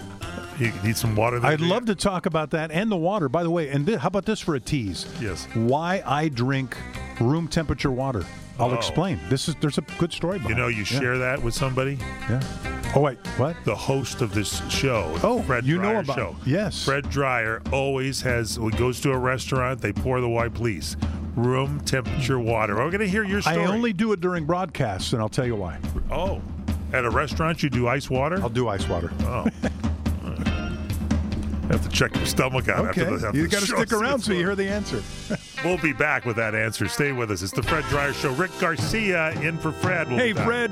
You need some water there? I'd love to talk about that and the water. By the way, and th- how about this for a tease? Yes. Why I drink room temperature water. I'll Oh. explain. This is there's a good story behind You know, it. you Yeah. share that with somebody? Yeah. Oh, wait, what? The host of this show. Oh, Fred you know Dreyer about show. yes. Fred Dreyer always has, when he goes to a restaurant, they pour the white, please. Room temperature water. We're going to hear your story. I only do it during broadcasts, and I'll tell you why. Oh, at a restaurant you do ice water? I'll do ice water. Oh. Have to check your stomach out Okay, after the after you the got to show. stick around so you hear the answer. We'll be back with that answer. Stay with us. It's the Fred Dreyer Show. Rick Garcia in for Fred. We'll Hey, be back. Fred.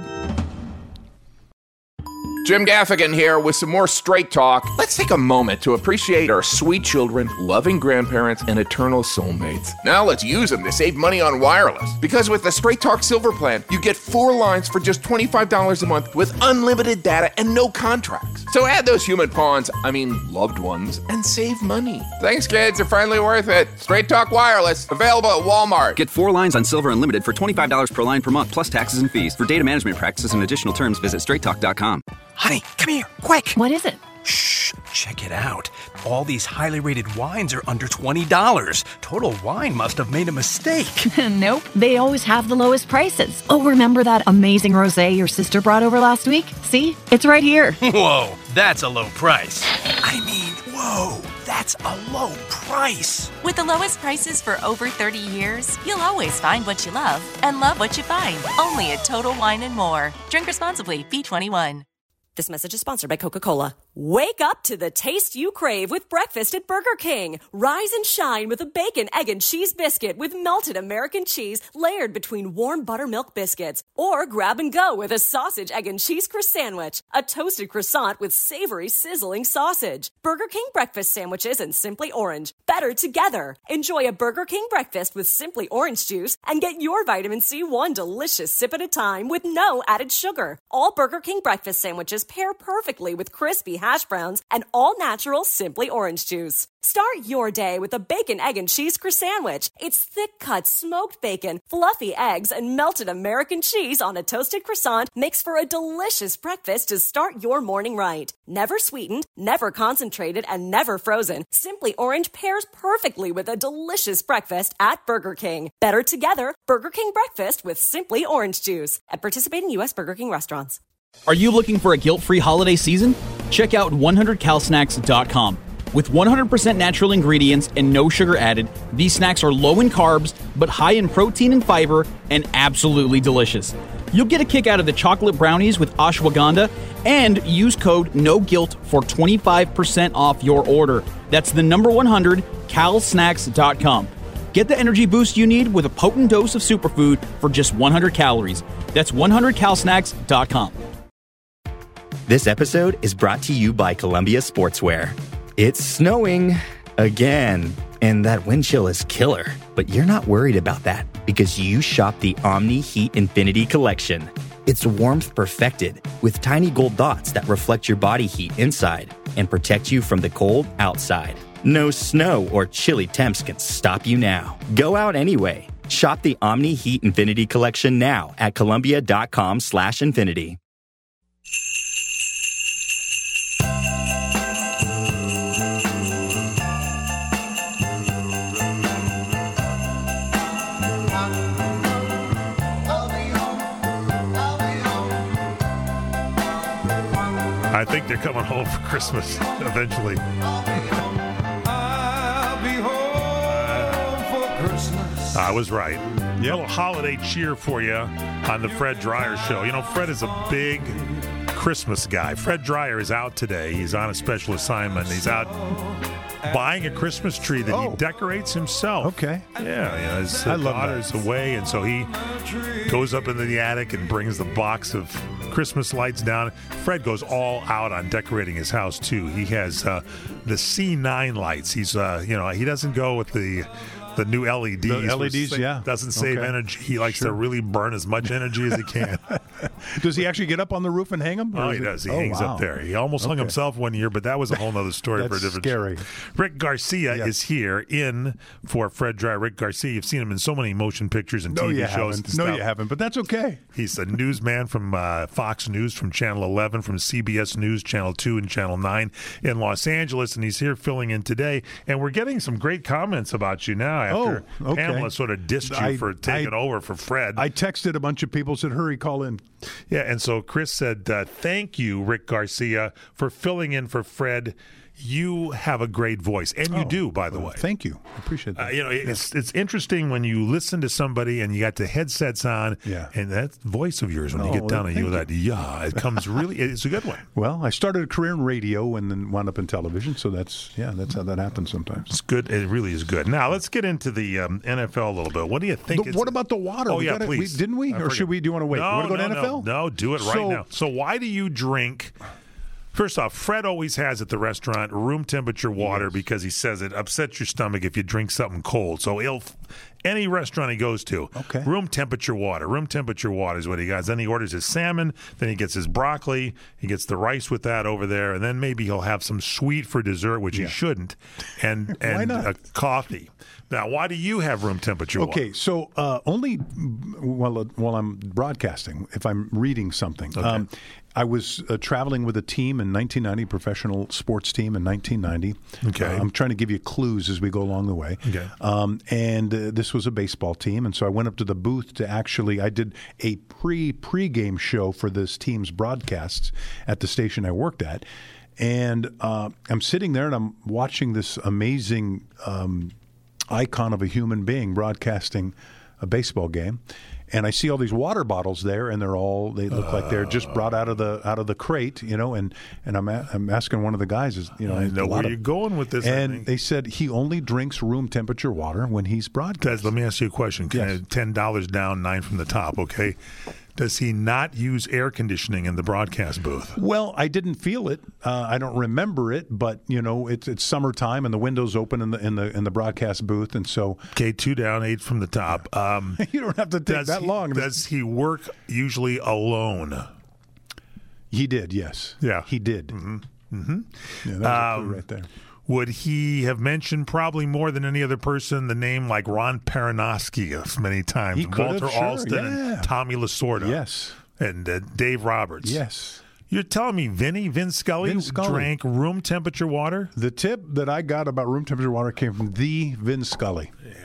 Jim Gaffigan here with some more Straight Talk. Let's take a moment to appreciate our sweet children, loving grandparents, and eternal soulmates. Now let's use them to save money on wireless. Because with the Straight Talk Silver Plan, you get four lines for just twenty-five dollars a month with unlimited data and no contracts. So add those human pawns, I mean loved ones, and save money. Thanks, kids. You're finally worth it. Straight Talk Wireless, available at Walmart. Get four lines on Silver Unlimited for twenty-five dollars per line per month, plus taxes and fees. For data management practices and additional terms, visit straight talk dot com. Honey, come here, quick. What is it? Shh, check it out. All these highly rated wines are under twenty dollars. Total Wine must have made a mistake. Nope, they always have the lowest prices. Oh, remember that amazing rosé your sister brought over last week? See? It's right here. Whoa, that's a low price. I mean, whoa, that's a low price. With the lowest prices for over thirty years, you'll always find what you love and love what you find. Only at Total Wine and More. Drink responsibly. B twenty-one. This message is sponsored by Coca-Cola. Wake up to the taste you crave with breakfast at Burger King. Rise and shine with a bacon, egg, and cheese biscuit with melted American cheese layered between warm buttermilk biscuits. Or grab and go with a sausage, egg, and cheese croissant sandwich, a toasted croissant with savory, sizzling sausage. Burger King breakfast sandwiches and Simply Orange. Better together. Enjoy a Burger King breakfast with Simply Orange juice and get your vitamin C one delicious sip at a time with no added sugar. All Burger King breakfast sandwiches pair perfectly with crispy hash browns and all-natural Simply Orange juice. Start your day with a bacon, egg, and cheese croissant sandwich. It's thick-cut smoked bacon, fluffy eggs, and melted American cheese on a toasted croissant makes for a delicious breakfast to start your morning right. Never sweetened, never concentrated, and never frozen, Simply Orange pairs perfectly with a delicious breakfast at Burger King. Better together, Burger King breakfast with Simply Orange juice at participating U S Burger King restaurants. Are you looking for a guilt-free holiday season? Check out one hundred cal snacks dot com. With one hundred percent natural ingredients and no sugar added, these snacks are low in carbs, but high in protein and fiber, and absolutely delicious. You'll get a kick out of the chocolate brownies with ashwagandha, and use code NOGUILT for twenty-five percent off your order. That's the number one hundred, cal snacks dot com. Get the energy boost you need with a potent dose of superfood for just one hundred calories. That's one hundred cal snacks dot com. This episode is brought to you by Columbia Sportswear. It's snowing again, and that wind chill is killer. But you're not worried about that because you shop the Omni Heat Infinity Collection. It's warmth perfected with tiny gold dots that reflect your body heat inside and protect you from the cold outside. No snow or chilly temps can stop you now. Go out anyway. Shop the Omni Heat Infinity Collection now at Columbia.com slash infinity. I think they're coming home for Christmas eventually. I'll be home for Christmas. I was right. A little holiday cheer for you on the Fred Dryer Show. You know, Fred is a big Christmas guy. Fred Dryer is out today. He's on a special assignment. He's out buying a Christmas tree that oh. he decorates himself. Okay. Yeah, yeah. His I love daughter's that. away, and so he goes up into the attic and brings the box of Christmas lights down. Fred goes all out on decorating his house too. He has uh, the C nine lights. He's, uh, you know, he doesn't go with the the new L E Ds. The L E Ds, sa- yeah. Doesn't save Okay. energy. He likes Sure. to really burn as much energy as he can. Does he actually get up on the roof and hang them? Oh, he does. He oh, hangs wow. up there. He almost hung Okay. himself one year, but that was a whole other story for a That's different scary. show. Rick Garcia Yes. is here in for Fred Dryer. Rick Garcia, you've seen him in so many motion pictures and No, T V you shows. haven't. And No, stuff. you haven't, but that's okay. He's a newsman from uh, Fox News, from Channel eleven, from C B S News, Channel two, and Channel nine in Los Angeles, and he's here filling in today. And we're getting some great comments about you now after Oh, okay. Pamela sort of dissed you I- for taking I- over for Fred. I texted a bunch of people, said, hurry, call in. Yeah, and so Chris said, uh, thank you, Rick Garcia, for filling in for Fred. You have a great voice, and you Oh, do, by the well, way. Thank you. I appreciate that. Uh, you know, it's it's interesting when you listen to somebody and you got the headsets on, Yeah. and that voice of yours, when Oh, you get down well, and you thank that, yeah, it comes really, it's a good one. Well, I started a career in radio and then wound up in television, so that's, yeah, that's how that happens sometimes. It's good. It really is good. Now, let's get into the um, N F L a little bit. What do you think? The- it's, what about the water? Oh, We yeah, gotta- please. we- didn't we? I Or forgot. should we- do you wanna wait? No, You wanna go no, to no, N F L? No, do it right So- now. So why do you drink... First off, Fred always has at the restaurant room temperature water because he says it upsets your stomach if you drink something cold. So he'll, any restaurant he goes to, Okay. room temperature water. Room temperature water is what he got. Then he orders his salmon. Then he gets his broccoli. He gets the rice with that over there. And then maybe he'll have some sweet for dessert, which Yeah. he shouldn't, and Why and not? a coffee. Now, why do you have room temperature water? Okay, so uh, only while uh, while I'm broadcasting, if I'm reading something. Okay. Um, I was uh, traveling with a team in nineteen ninety, professional sports team in nineteen ninety. Okay. Uh, I'm trying to give you clues as we go along the way. Okay. Um, and uh, this was a baseball team, and so I went up to the booth to actually, I did a pre pre-game show for this team's broadcasts at the station I worked at. And uh, I'm sitting there and I'm watching this amazing um, icon of a human being broadcasting a baseball game, and I see all these water bottles there, and they're all they look like they're just brought out of the out of the crate, you know. And and I'm a, I'm asking one of the guys, is you know, I know a lot where of- you're going with this. I and think. they said he only drinks room temperature water when he's broadcasting. Des, let me ask you a question. Can Yes. I- ten dollars down, nine from the top, okay? Does he not use air conditioning in the broadcast booth? Well, I didn't feel it. Uh, I don't remember it, but you know, it's it's summertime and the window's open in the in the in the broadcast booth, and so Okay, two down, eight from the top. Um, you don't have to take does that he, long. Does he work usually alone? He did, yes. Yeah. he did. Mm-hmm. Mm-hmm. Yeah, that was a Um, clue right there. Would he have mentioned probably more than any other person the name like Ron Peronoski many times? He could have, Walter sure, Alston yeah. and Tommy Lasorda. Yes. And uh, Dave Roberts. Yes. You're telling me Vinny, Vin Scully, Vin Scully. drank room temperature water? The tip that I got about room temperature water came from the Vin Scully. Yeah, but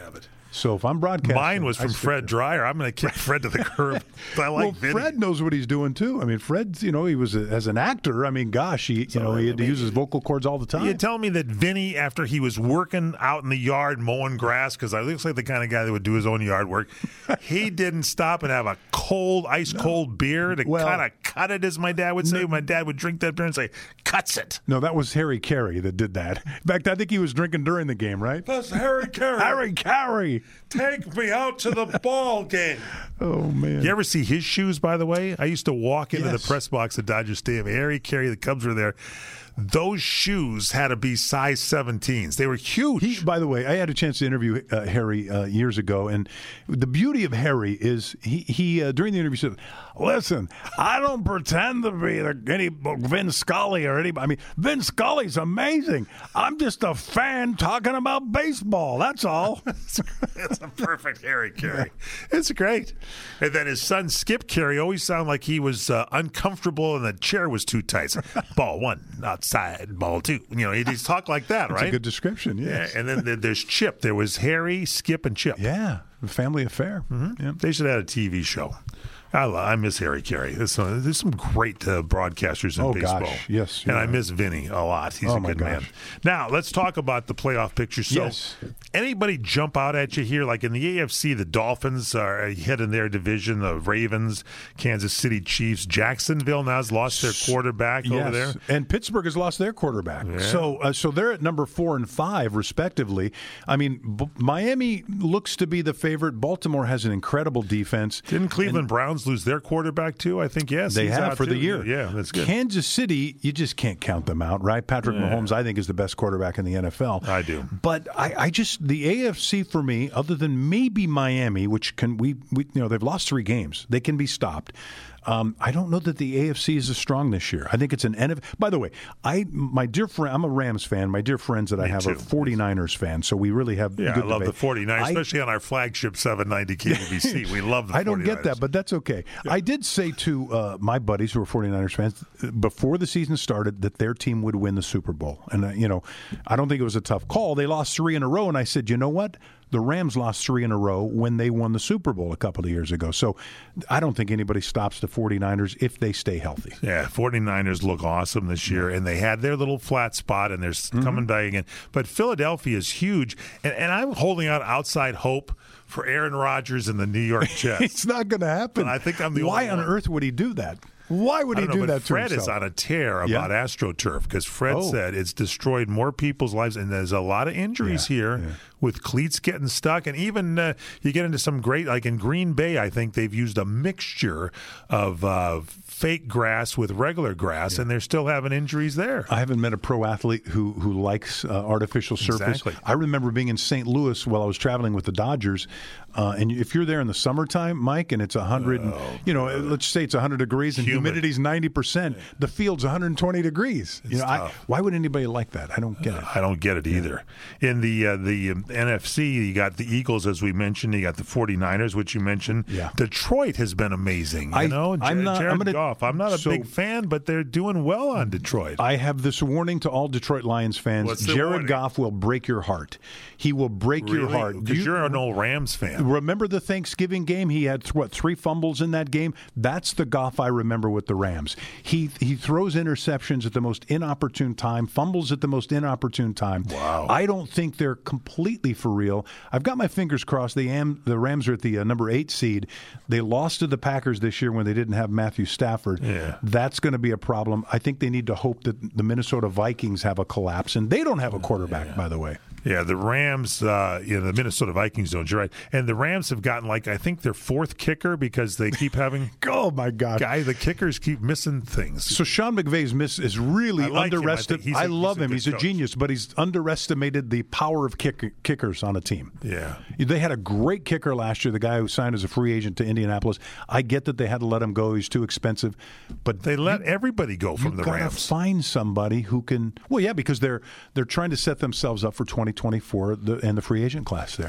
So if I'm broadcasting, mine was from I Fred Dreyer. I'm going to kick Fred to the curb. I like well, Vinny. Fred knows what he's doing too. I mean, Fred's, you know, he was a, as an actor. I mean, gosh, he, you know, he had to use his vocal cords all the time. You tell me that Vinny, after he was working out in the yard mowing grass, because I looks like the kind of guy that would do his own yard work, he didn't stop and have a cold, ice cold no. beer to well, kind of cut it, as my dad would say. No, my dad would drink that beer and say, "Cuts it." No, that was Harry Carey that did that. In fact, I think he was drinking during the game, right? That's Harry Carey. Harry Carey. Take me out to the ball game. Oh, man. You ever see his shoes, by the way? I used to walk into yes. the press box at Dodger Stadium. Harry Carey, the Cubs were there. Those shoes had to be size seventeens. They were huge. He, by the way, I had a chance to interview uh, Harry uh, years ago, and the beauty of Harry is he, he uh, during the interview said, listen, I don't pretend to be the, any Vin Scully or anybody. I mean, Vin Scully's amazing. I'm just a fan talking about baseball. That's all. It's a perfect Harry Carey. It's great. And then his son, Skip Carey, always sounded like he was uh, uncomfortable and the chair was too tight. So, ball one, outside, ball two. You know, he just talked like that, That's right? a good description, yes. Yeah, and then there's Chip. There was Harry, Skip, and Chip. Yeah, a family affair. Mm-hmm. Yeah. They should have had a T V show. I, love, I miss Harry Carey. There's some, there's some great uh, broadcasters in oh, baseball. Gosh. Yes, and yeah. I miss Vinny a lot. He's oh, a good man. Now, let's talk about the playoff picture. So, yes. Anybody jump out at you here? Like in the A F C, the Dolphins are ahead in their division. The Ravens, Kansas City Chiefs, Jacksonville now has lost their quarterback yes. over there. And Pittsburgh has lost their quarterback. Yeah. So uh, so they're at number four and five, respectively. I mean, B- Miami looks to be the favorite. Baltimore has an incredible defense. Didn't Cleveland and Browns lose their quarterback too? I think, yes. They he's have out for too. the year. Yeah, that's good. Kansas City, you just can't count them out, right? Patrick Yeah. Mahomes, I think, is the best quarterback in the N F L. I do. But I, I just, the A F C for me, other than maybe Miami, which can, we, we you know, they've lost three games. They can be stopped. Um, I don't know that the A F C is as strong this year. I think it's an N F L. By the way, I my dear friend, I'm a Rams fan. My dear friends that I Me have too. are 49ers fans, so we really have Yeah, good I love debate. the 49ers, I, especially on our flagship seven ninety K B B C. We love the 49ers. I don't get that, but that's okay. Yeah. I did say to uh, my buddies who are 49ers fans before the season started that their team would win the Super Bowl. And, uh, you know, I don't think it was a tough call. They lost three in a row, and I said, you know what? The Rams lost three in a row when they won the Super Bowl a couple of years ago. So I don't think anybody stops the 49ers if they stay healthy. Yeah, 49ers look awesome this year, and they had their little flat spot, and they're mm-hmm. coming back again. But Philadelphia is huge, and, and I'm holding out outside hope for Aaron Rodgers and the New York Jets. It's not going to happen. But I think I'm the Why only on one. earth would he do that? Why would he know, do but that to Fred himself? is on a tear about Yeah. AstroTurf because Fred Oh. said it's destroyed more people's lives, and there's a lot of injuries Yeah, here yeah. with cleats getting stuck, and even uh, you get into some great, like in Green Bay, I think they've used a mixture of uh, fake grass with regular grass, Yeah. and they're still having injuries there. I haven't met a pro athlete who who likes uh, artificial surface. Exactly. I remember being in Saint Louis while I was traveling with the Dodgers, uh, and if you're there in the summertime, Mike, and it's one hundred, Oh, and, you know, let's say it's one hundred degrees and Humid. humidity's ninety percent, the field's one hundred twenty degrees. It's you know, I, tough. why would anybody like that? I don't get it. I don't get it either. In the uh, the um, N F C, you got the Eagles, as we mentioned. You got the 49ers, which you mentioned. Yeah. Detroit has been amazing. You I- know, I'm J- not- Jared I'm gonna- Goff. I'm not a so- big fan, but they're doing well on Detroit. I have this warning to all Detroit Lions fans. What's the Jared warning? Goff will break your heart. He will break your Really? heart. Do Because you- you're an old Rams fan. Remember the Thanksgiving game? He had, what, three fumbles in that game? That's the Goff I remember with the Rams. He he throws interceptions at the most inopportune time, fumbles at the most inopportune time. Wow. I don't think they're completely for real. I've got my fingers crossed. The, Am, the Rams are at the uh, number eight seed. They lost to the Packers this year when they didn't have Matthew Stafford. Yeah. That's going to be a problem. I think they need to hope that the Minnesota Vikings have a collapse, and they don't have a quarterback, yeah. by the way. Yeah, the Rams, uh, you know, the Minnesota Vikings don't. You're right. And the Rams have gotten, like, I think their fourth kicker because they keep having. Oh, my God. Guy, the kickers keep missing things. So Sean McVay's miss is really I like him. I underestimated. think I, he's a- love he's a him. good He's a coach. genius, but he's underestimated the power of kick, kickers on a team. Yeah. They had a great kicker last year, the guy who signed as a free agent to Indianapolis. I get that they had to let him go. He's too expensive. But They let everybody go from the you gotta Rams. find somebody who can. Well, yeah, because they're they're trying to set themselves up for twenty twenty-four the, and the free agent class there.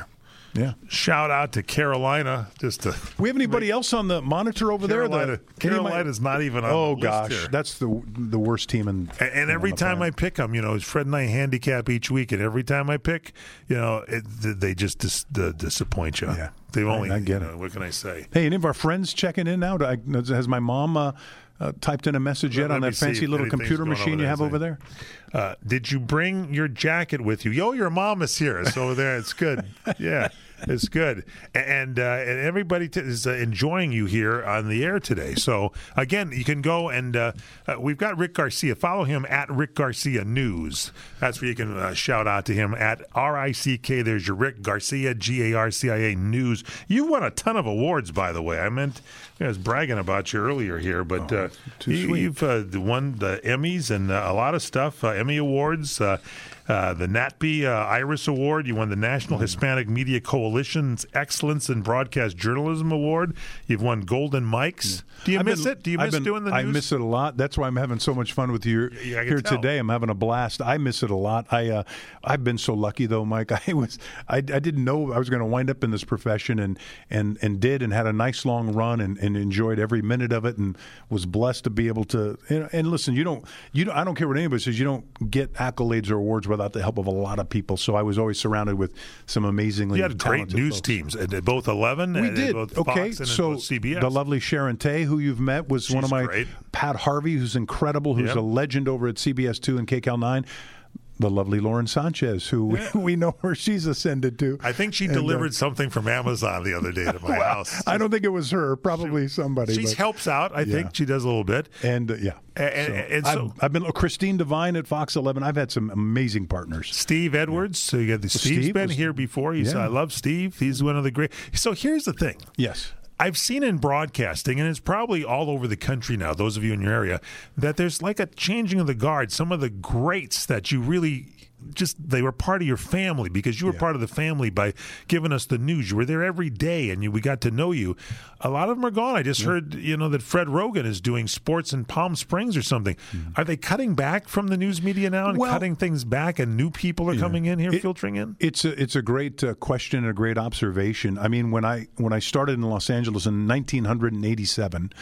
Yeah. Shout out to Carolina. Just to we have anybody else on the monitor over Carolina, there? That, Carolina's not even on oh the gosh, list here. That's the the worst team in. And, and every time I pick them, you know, Fred and I handicap each week, and every time I pick, you know, it, they just dis, the, disappoint you. Yeah. They've only. I get you know, it. What can I say? Hey, any of our friends checking in now? I, has my mom uh, uh, typed in a message yet Let on me that fancy see if little anything's computer going machine over you have there. over there? Uh, did you bring your jacket with you? Yo, your mom is here. It's over there. It's good. Yeah, it's good. And uh, and everybody t- is uh, enjoying you here on the air today. So, again, you can go and uh, uh, we've got Rick Garcia. Follow him at Rick Garcia News. That's where you can uh, shout out to him at R I C K. There's your Rick Garcia, G A R C I A News. You won a ton of awards, by the way. I meant I was bragging about you earlier here, but uh, too you, sweet. you've uh, won the Emmys and uh, a lot of stuff, uh, Emmy Awards, uh, uh, the N A T P uh, Iris Award. You won the National Hispanic Media Coalition's Excellence in Broadcast Journalism Award. You've won Golden Mics. Do you I've miss been- it? Do you I've miss been- doing the I news? miss it a lot. That's why I'm having so much fun with you Yeah, I can here tell. today. I'm having a blast. I miss it a lot. I uh, I've been so lucky though, Mike. I was I, I didn't know I was going to wind up in this profession, and and and did, and had a nice long run, and, and enjoyed every minute of it, and was blessed to be able to. And, and listen, you don't you don't, I don't care what anybody says. You don't get accolades or awards without the help of a lot of people. So I was always surrounded with some amazingly You had great talented news folks. teams at at both eleven. We and did. At both Okay, Fox and at so both C B S. the lovely Sharon Tay, who you've met, was one of She's my great. Pat Harvey, who's incredible, who's Yep. a legend over at C B S two and K C A L nine. The lovely Lauren Sanchez, who Yeah. we, we know where she's ascended to. I think she And, uh, delivered something from Amazon the other day to my well, house. I don't think it was her. Probably somebody. She but- helps out. I Yeah. think she does a little bit. And uh, yeah, And, So and I've, so I've been Christine Devine at Fox eleven. I've had some amazing partners. Steve Edwards. So you got the Steve's Steve been was- here before. He's Yeah. I love Steve. He's one of the great. So here's the thing. Yes. I've seen in broadcasting, and it's probably all over the country now, those of you in your area, that there's like a changing of the guard. Some of the greats that you really just, they were part of your family because you were part of the family by giving us the news. You were there every day, and you, we got to know you. A lot of them are gone. I just heard, you know, that Fred Rogan is doing sports in Palm Springs or something. Are they cutting back from the news media now and Well- cutting things back, and new people are coming in here, It- filtering in? It's a it's a great uh, question and a great observation. I mean, when I when I started in Los Angeles in nineteen eighty-seven,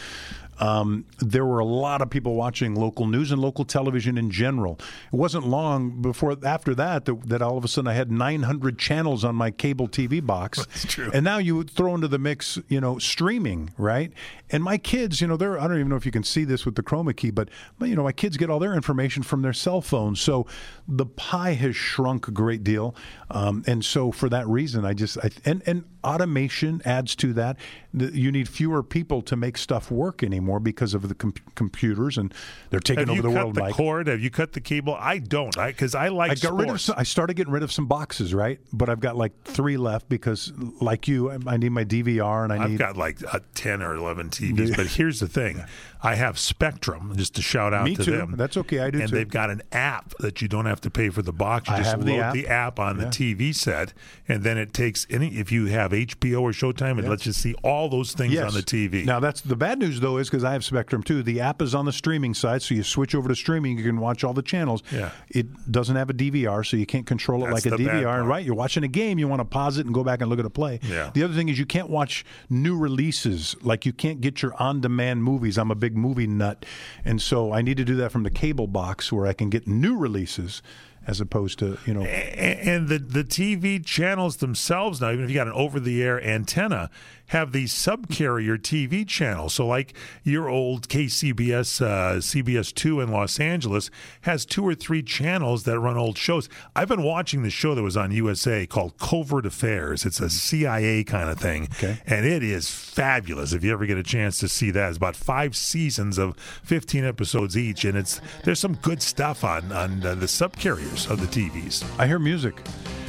um, there were a lot of people watching local news and local television in general. It wasn't long before after that that, that all of a sudden I had nine hundred channels on my cable T V box. That's true. And now you would throw into the mix, you know, streaming, right? And my kids, you know, they're I don't even know if you can see this with the chroma key, but you know, my kids get all their information from their cell phones. So the pie has shrunk a great deal, um, and so for that reason, I just I, and and automation adds to that. The, you need fewer people to make stuff work anymore because of the com- computers, and they're taking Have over you the cut world. the Mike. cord? Have you cut the cable? I don't, I because I like I got rid of. sports. Some, I started getting rid of some boxes, right? But I've got like three left because, like you, I, I need my D V R and I I've need. got like uh, ten or eleven T Vs, but here's the thing: I have Spectrum. Just to shout out Me to too. them. That's okay. I do and too. they've got an app that you don't have to pay for the box. You I just have the load app. the app on Yeah. the T V set, and then it takes any. If you have H B O or Showtime, it Yeah. lets you see all those things Yes. on the T V. Now that's the bad news though, is because I have Spectrum too. The app is on the streaming side, so you switch over to streaming, you can watch all the channels. Yeah. It doesn't have a D V R, so you can't control it That's like a the bad D V R. part. Right? You're watching a game, you want to pause it and go back and look at a play. Yeah. The other thing is you can't watch new releases. Like you can't get your on-demand movies. I'm a big movie nut, and so I need to do that from the cable box where I can get new releases. As opposed to, you know. And the, the T V channels themselves now, even if you got an over-the-air antenna, have these subcarrier T V channels. So like your old K C B S, uh, C B S two in Los Angeles has two or three channels that run old shows. I've been watching the show that was on U S A called Covert Affairs. It's a C I A kind of thing. Okay. And it is fabulous if you ever get a chance to see that. It's about five seasons of fifteen episodes each, and it's there's some good stuff on, on uh, the subcarriers of the T Vs. I hear music.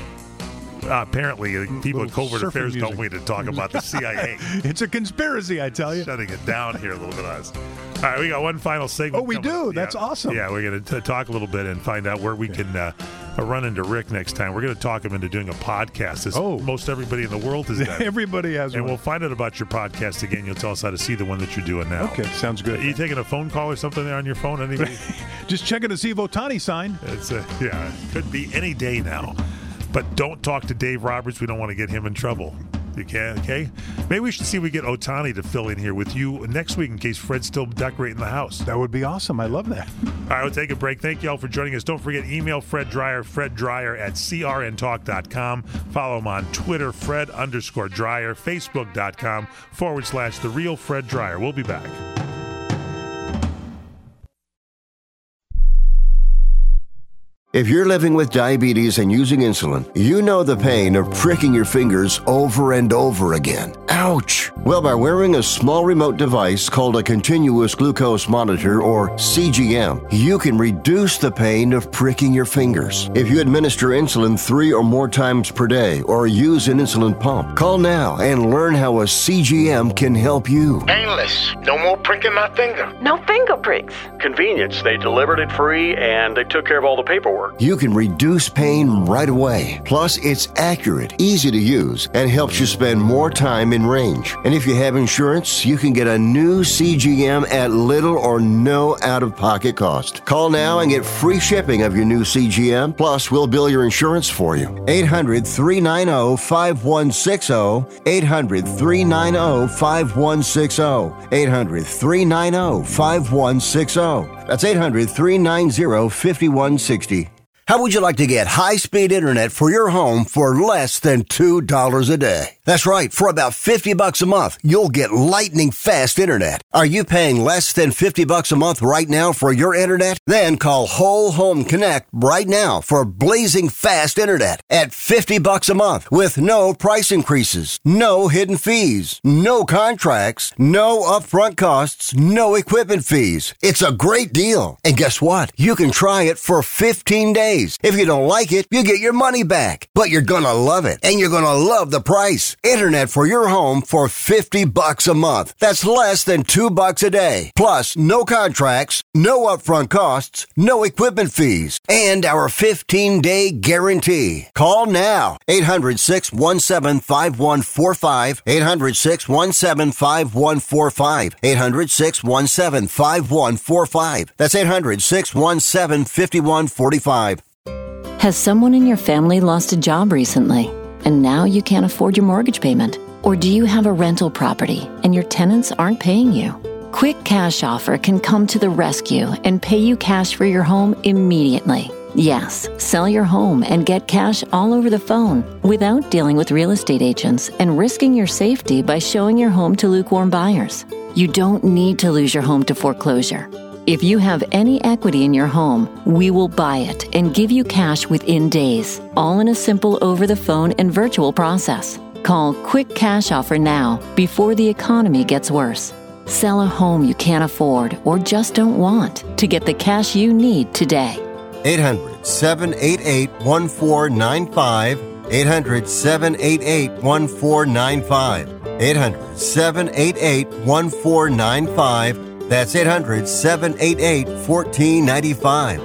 Uh, apparently, uh, people at Little Covert surfer Affairs don't music. want me to talk about the C I A. It's a conspiracy, I tell you. Shutting it down here a little bit on us. All right, we got one final segment. Oh, we coming do? up. That's Yeah. awesome. Yeah, we're going to talk a little bit and find out where we can uh, run into Rick next time. We're going to talk him into doing a podcast. As Oh. most everybody in the world has done. Everybody has And one. we'll find out about your podcast again. You'll tell us how to see the one that you're doing now. Okay, sounds good. Are you taking a phone call or something there on your phone? Anybody? Just checking to see if Otani signed. It's a, yeah, could be any day now. But don't talk to Dave Roberts. We don't want to get him in trouble. You can, okay? Maybe we should see if we get Otani to fill in here with you next week in case Fred's still decorating the house. That would be awesome. I love that. All right, we'll take a break. Thank you all for joining us. Don't forget, email Fred Dryer, Fred Dryer at c r n talk dot com. Follow him on Twitter, Fred underscore Dryer, Facebook.com forward slash The Real Fred Dryer. We'll be back. If you're living with diabetes and using insulin, you know the pain of pricking your fingers over and over again. Ouch! Well, by wearing a small remote device called a continuous glucose monitor, or C G M, you can reduce the pain of pricking your fingers. If you administer insulin three or more times per day or use an insulin pump, call now and learn how a C G M can help you. Painless. No more pricking my finger. No finger pricks. Convenience. They delivered it free and they took care of all the paperwork. You can reduce pain right away. Plus, it's accurate, easy to use, and helps you spend more time in range. And if you have insurance, you can get a new C G M at little or no out-of-pocket cost. Call now and get free shipping of your new C G M. Plus, we'll bill your insurance for you. eight hundred, three nine zero, five one six zero. eight hundred, three nine zero, five one six zero. eight hundred, three nine zero, five one six zero. That's eight hundred, three nine zero, five one six zero. How would you like to get high-speed internet for your home for less than two dollars a day? That's right. For about fifty bucks a month, you'll get lightning-fast internet. Are you paying less than fifty bucks a month right now for your internet? Then call Whole Home Connect right now for blazing fast internet at fifty bucks a month with no price increases, no hidden fees, no contracts, no upfront costs, no equipment fees. It's a great deal. And guess what? You can try it for fifteen days. If you don't like it, you get your money back. But you're gonna love it, and you're gonna love the price. Internet for your home for fifty bucks a month. That's less than two bucks a day. Plus, no contracts, no upfront costs, no equipment fees, and our fifteen-day guarantee. Call now. eight hundred, six one seven, five one four five. eight hundred, six one seven, five one four five. eight hundred, six one seven, five one four five. That's eight hundred, six one seven, five one four five. Has someone in your family lost a job recently, and now you can't afford your mortgage payment? Or do you have a rental property, and your tenants aren't paying you? Quick Cash Offer can come to the rescue and pay you cash for your home immediately. Yes, sell your home and get cash all over the phone without dealing with real estate agents and risking your safety by showing your home to lukewarm buyers. You don't need to lose your home to foreclosure. If you have any equity in your home, we will buy it and give you cash within days, all in a simple over-the-phone and virtual process. Call Quick Cash Offer now before the economy gets worse. Sell a home you can't afford or just don't want to get the cash you need today. eight hundred, seven eight eight, one four nine five. eight hundred, seven eight eight, one four nine five. eight hundred, seven eight eight, one four nine five. That's eight hundred, seven eight eight, one four nine five.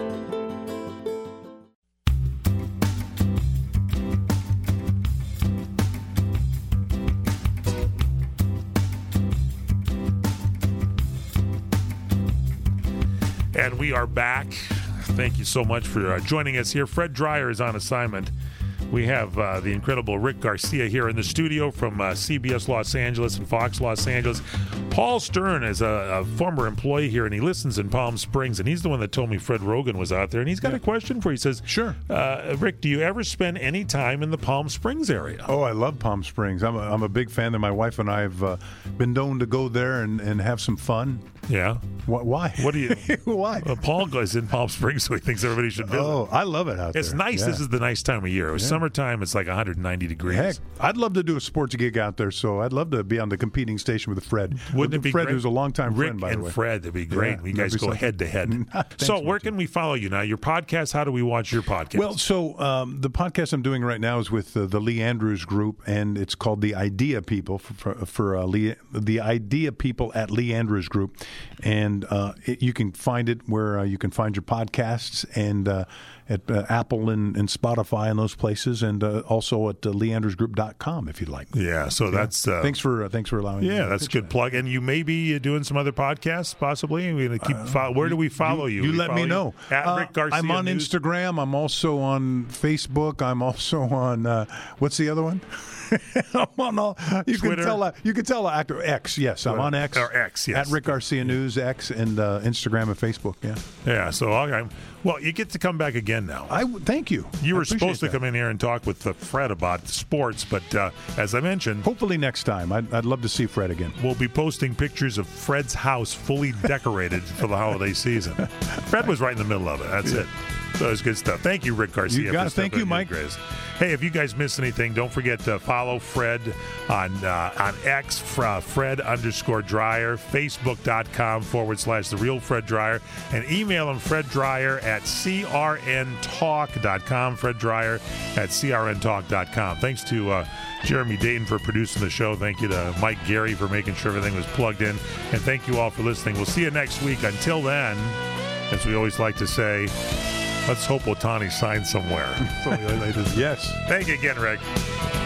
And we are back. Thank you so much for uh, joining us here. Fred Dryer is on assignment. We have uh, the incredible Rick Garcia here in the studio from uh, C B S Los Angeles and Fox Los Angeles. Paul Stern is a, a former employee here, and he listens in Palm Springs, and he's the one that told me Fred Rogan was out there, and he's got yeah. a question for you. He says, sure. Uh, Rick, do you ever spend any time in the Palm Springs area? Oh, I love Palm Springs. I'm a, I'm a big fan there. My wife and I have uh, been known to go there and, and have some fun. Yeah. What, why? What do you? Why? Well, Paul goes in Palm Springs, so he thinks everybody should visit. Oh, I love it out it's there. It's nice. Yeah. This is the nice time of year. It was yeah. summertime. It's like one hundred ninety degrees. Heck, I'd love to do a sports gig out there, so I'd love to be on the competing station with Fred. Wouldn't it be Fred, great? who's a longtime Rick friend, by and the way. Fred, that'd be great. Yeah, you guys go head to head. So where can we follow you now? Your podcast, how do we watch your podcast? Well, so um, the podcast I'm doing right now is with uh, the Lee Andrews Group, and it's called The Idea People for, for, for uh, Lee, the Idea People at Lee Andrews Group. And uh, it, you can find it where uh, you can find your podcasts and uh, at uh, Apple and, and Spotify and those places. places, and uh, also at uh, leanders group dot com if you'd like. Yeah, so yeah. that's uh, thanks for uh, thanks for allowing. Yeah, me that's a good that. plug. And you may be doing some other podcasts, possibly. We're gonna keep. Uh, fo- where do we follow you? You, you we let me know. You? At uh, Rick Garcia I'm on News. Instagram. I'm also on Facebook. I'm also on uh, what's the other one? I'm on all, you Twitter. can tell. Uh, you can tell. Uh, actor X. Yes, Twitter. I'm on X. Or X. Yes. At Rick Garcia News, X, and uh, Instagram and Facebook. Yeah. Yeah. So okay. Well, you get to come back again now. I thank you. You I were supposed to that. come in here and talk with uh, Fred about sports, but uh, as I mentioned, hopefully next time. I'd, I'd love to see Fred again. We'll be posting pictures of Fred's house fully decorated for the holiday season. Fred was right in the middle of it. That's yeah. it. So it's good stuff. Thank you, Rick Garcia. You got it. Thank you, Mike. Grace. Hey, if you guys missed anything, don't forget to follow Fred on uh, on X, uh, Fred underscore Dryer, Facebook.com forward slash The Real Fred Dryer, and email him Fred Dryer at C R N talk dot com, Fred Dryer at C R N talk dot com. Thanks to uh, Jeremy Dayton for producing the show. Thank you to Mike Gary for making sure everything was plugged in. And thank you all for listening. We'll see you next week. Until then, as we always like to say, let's hope Ohtani signs somewhere. Yes. Thank you again, Rick.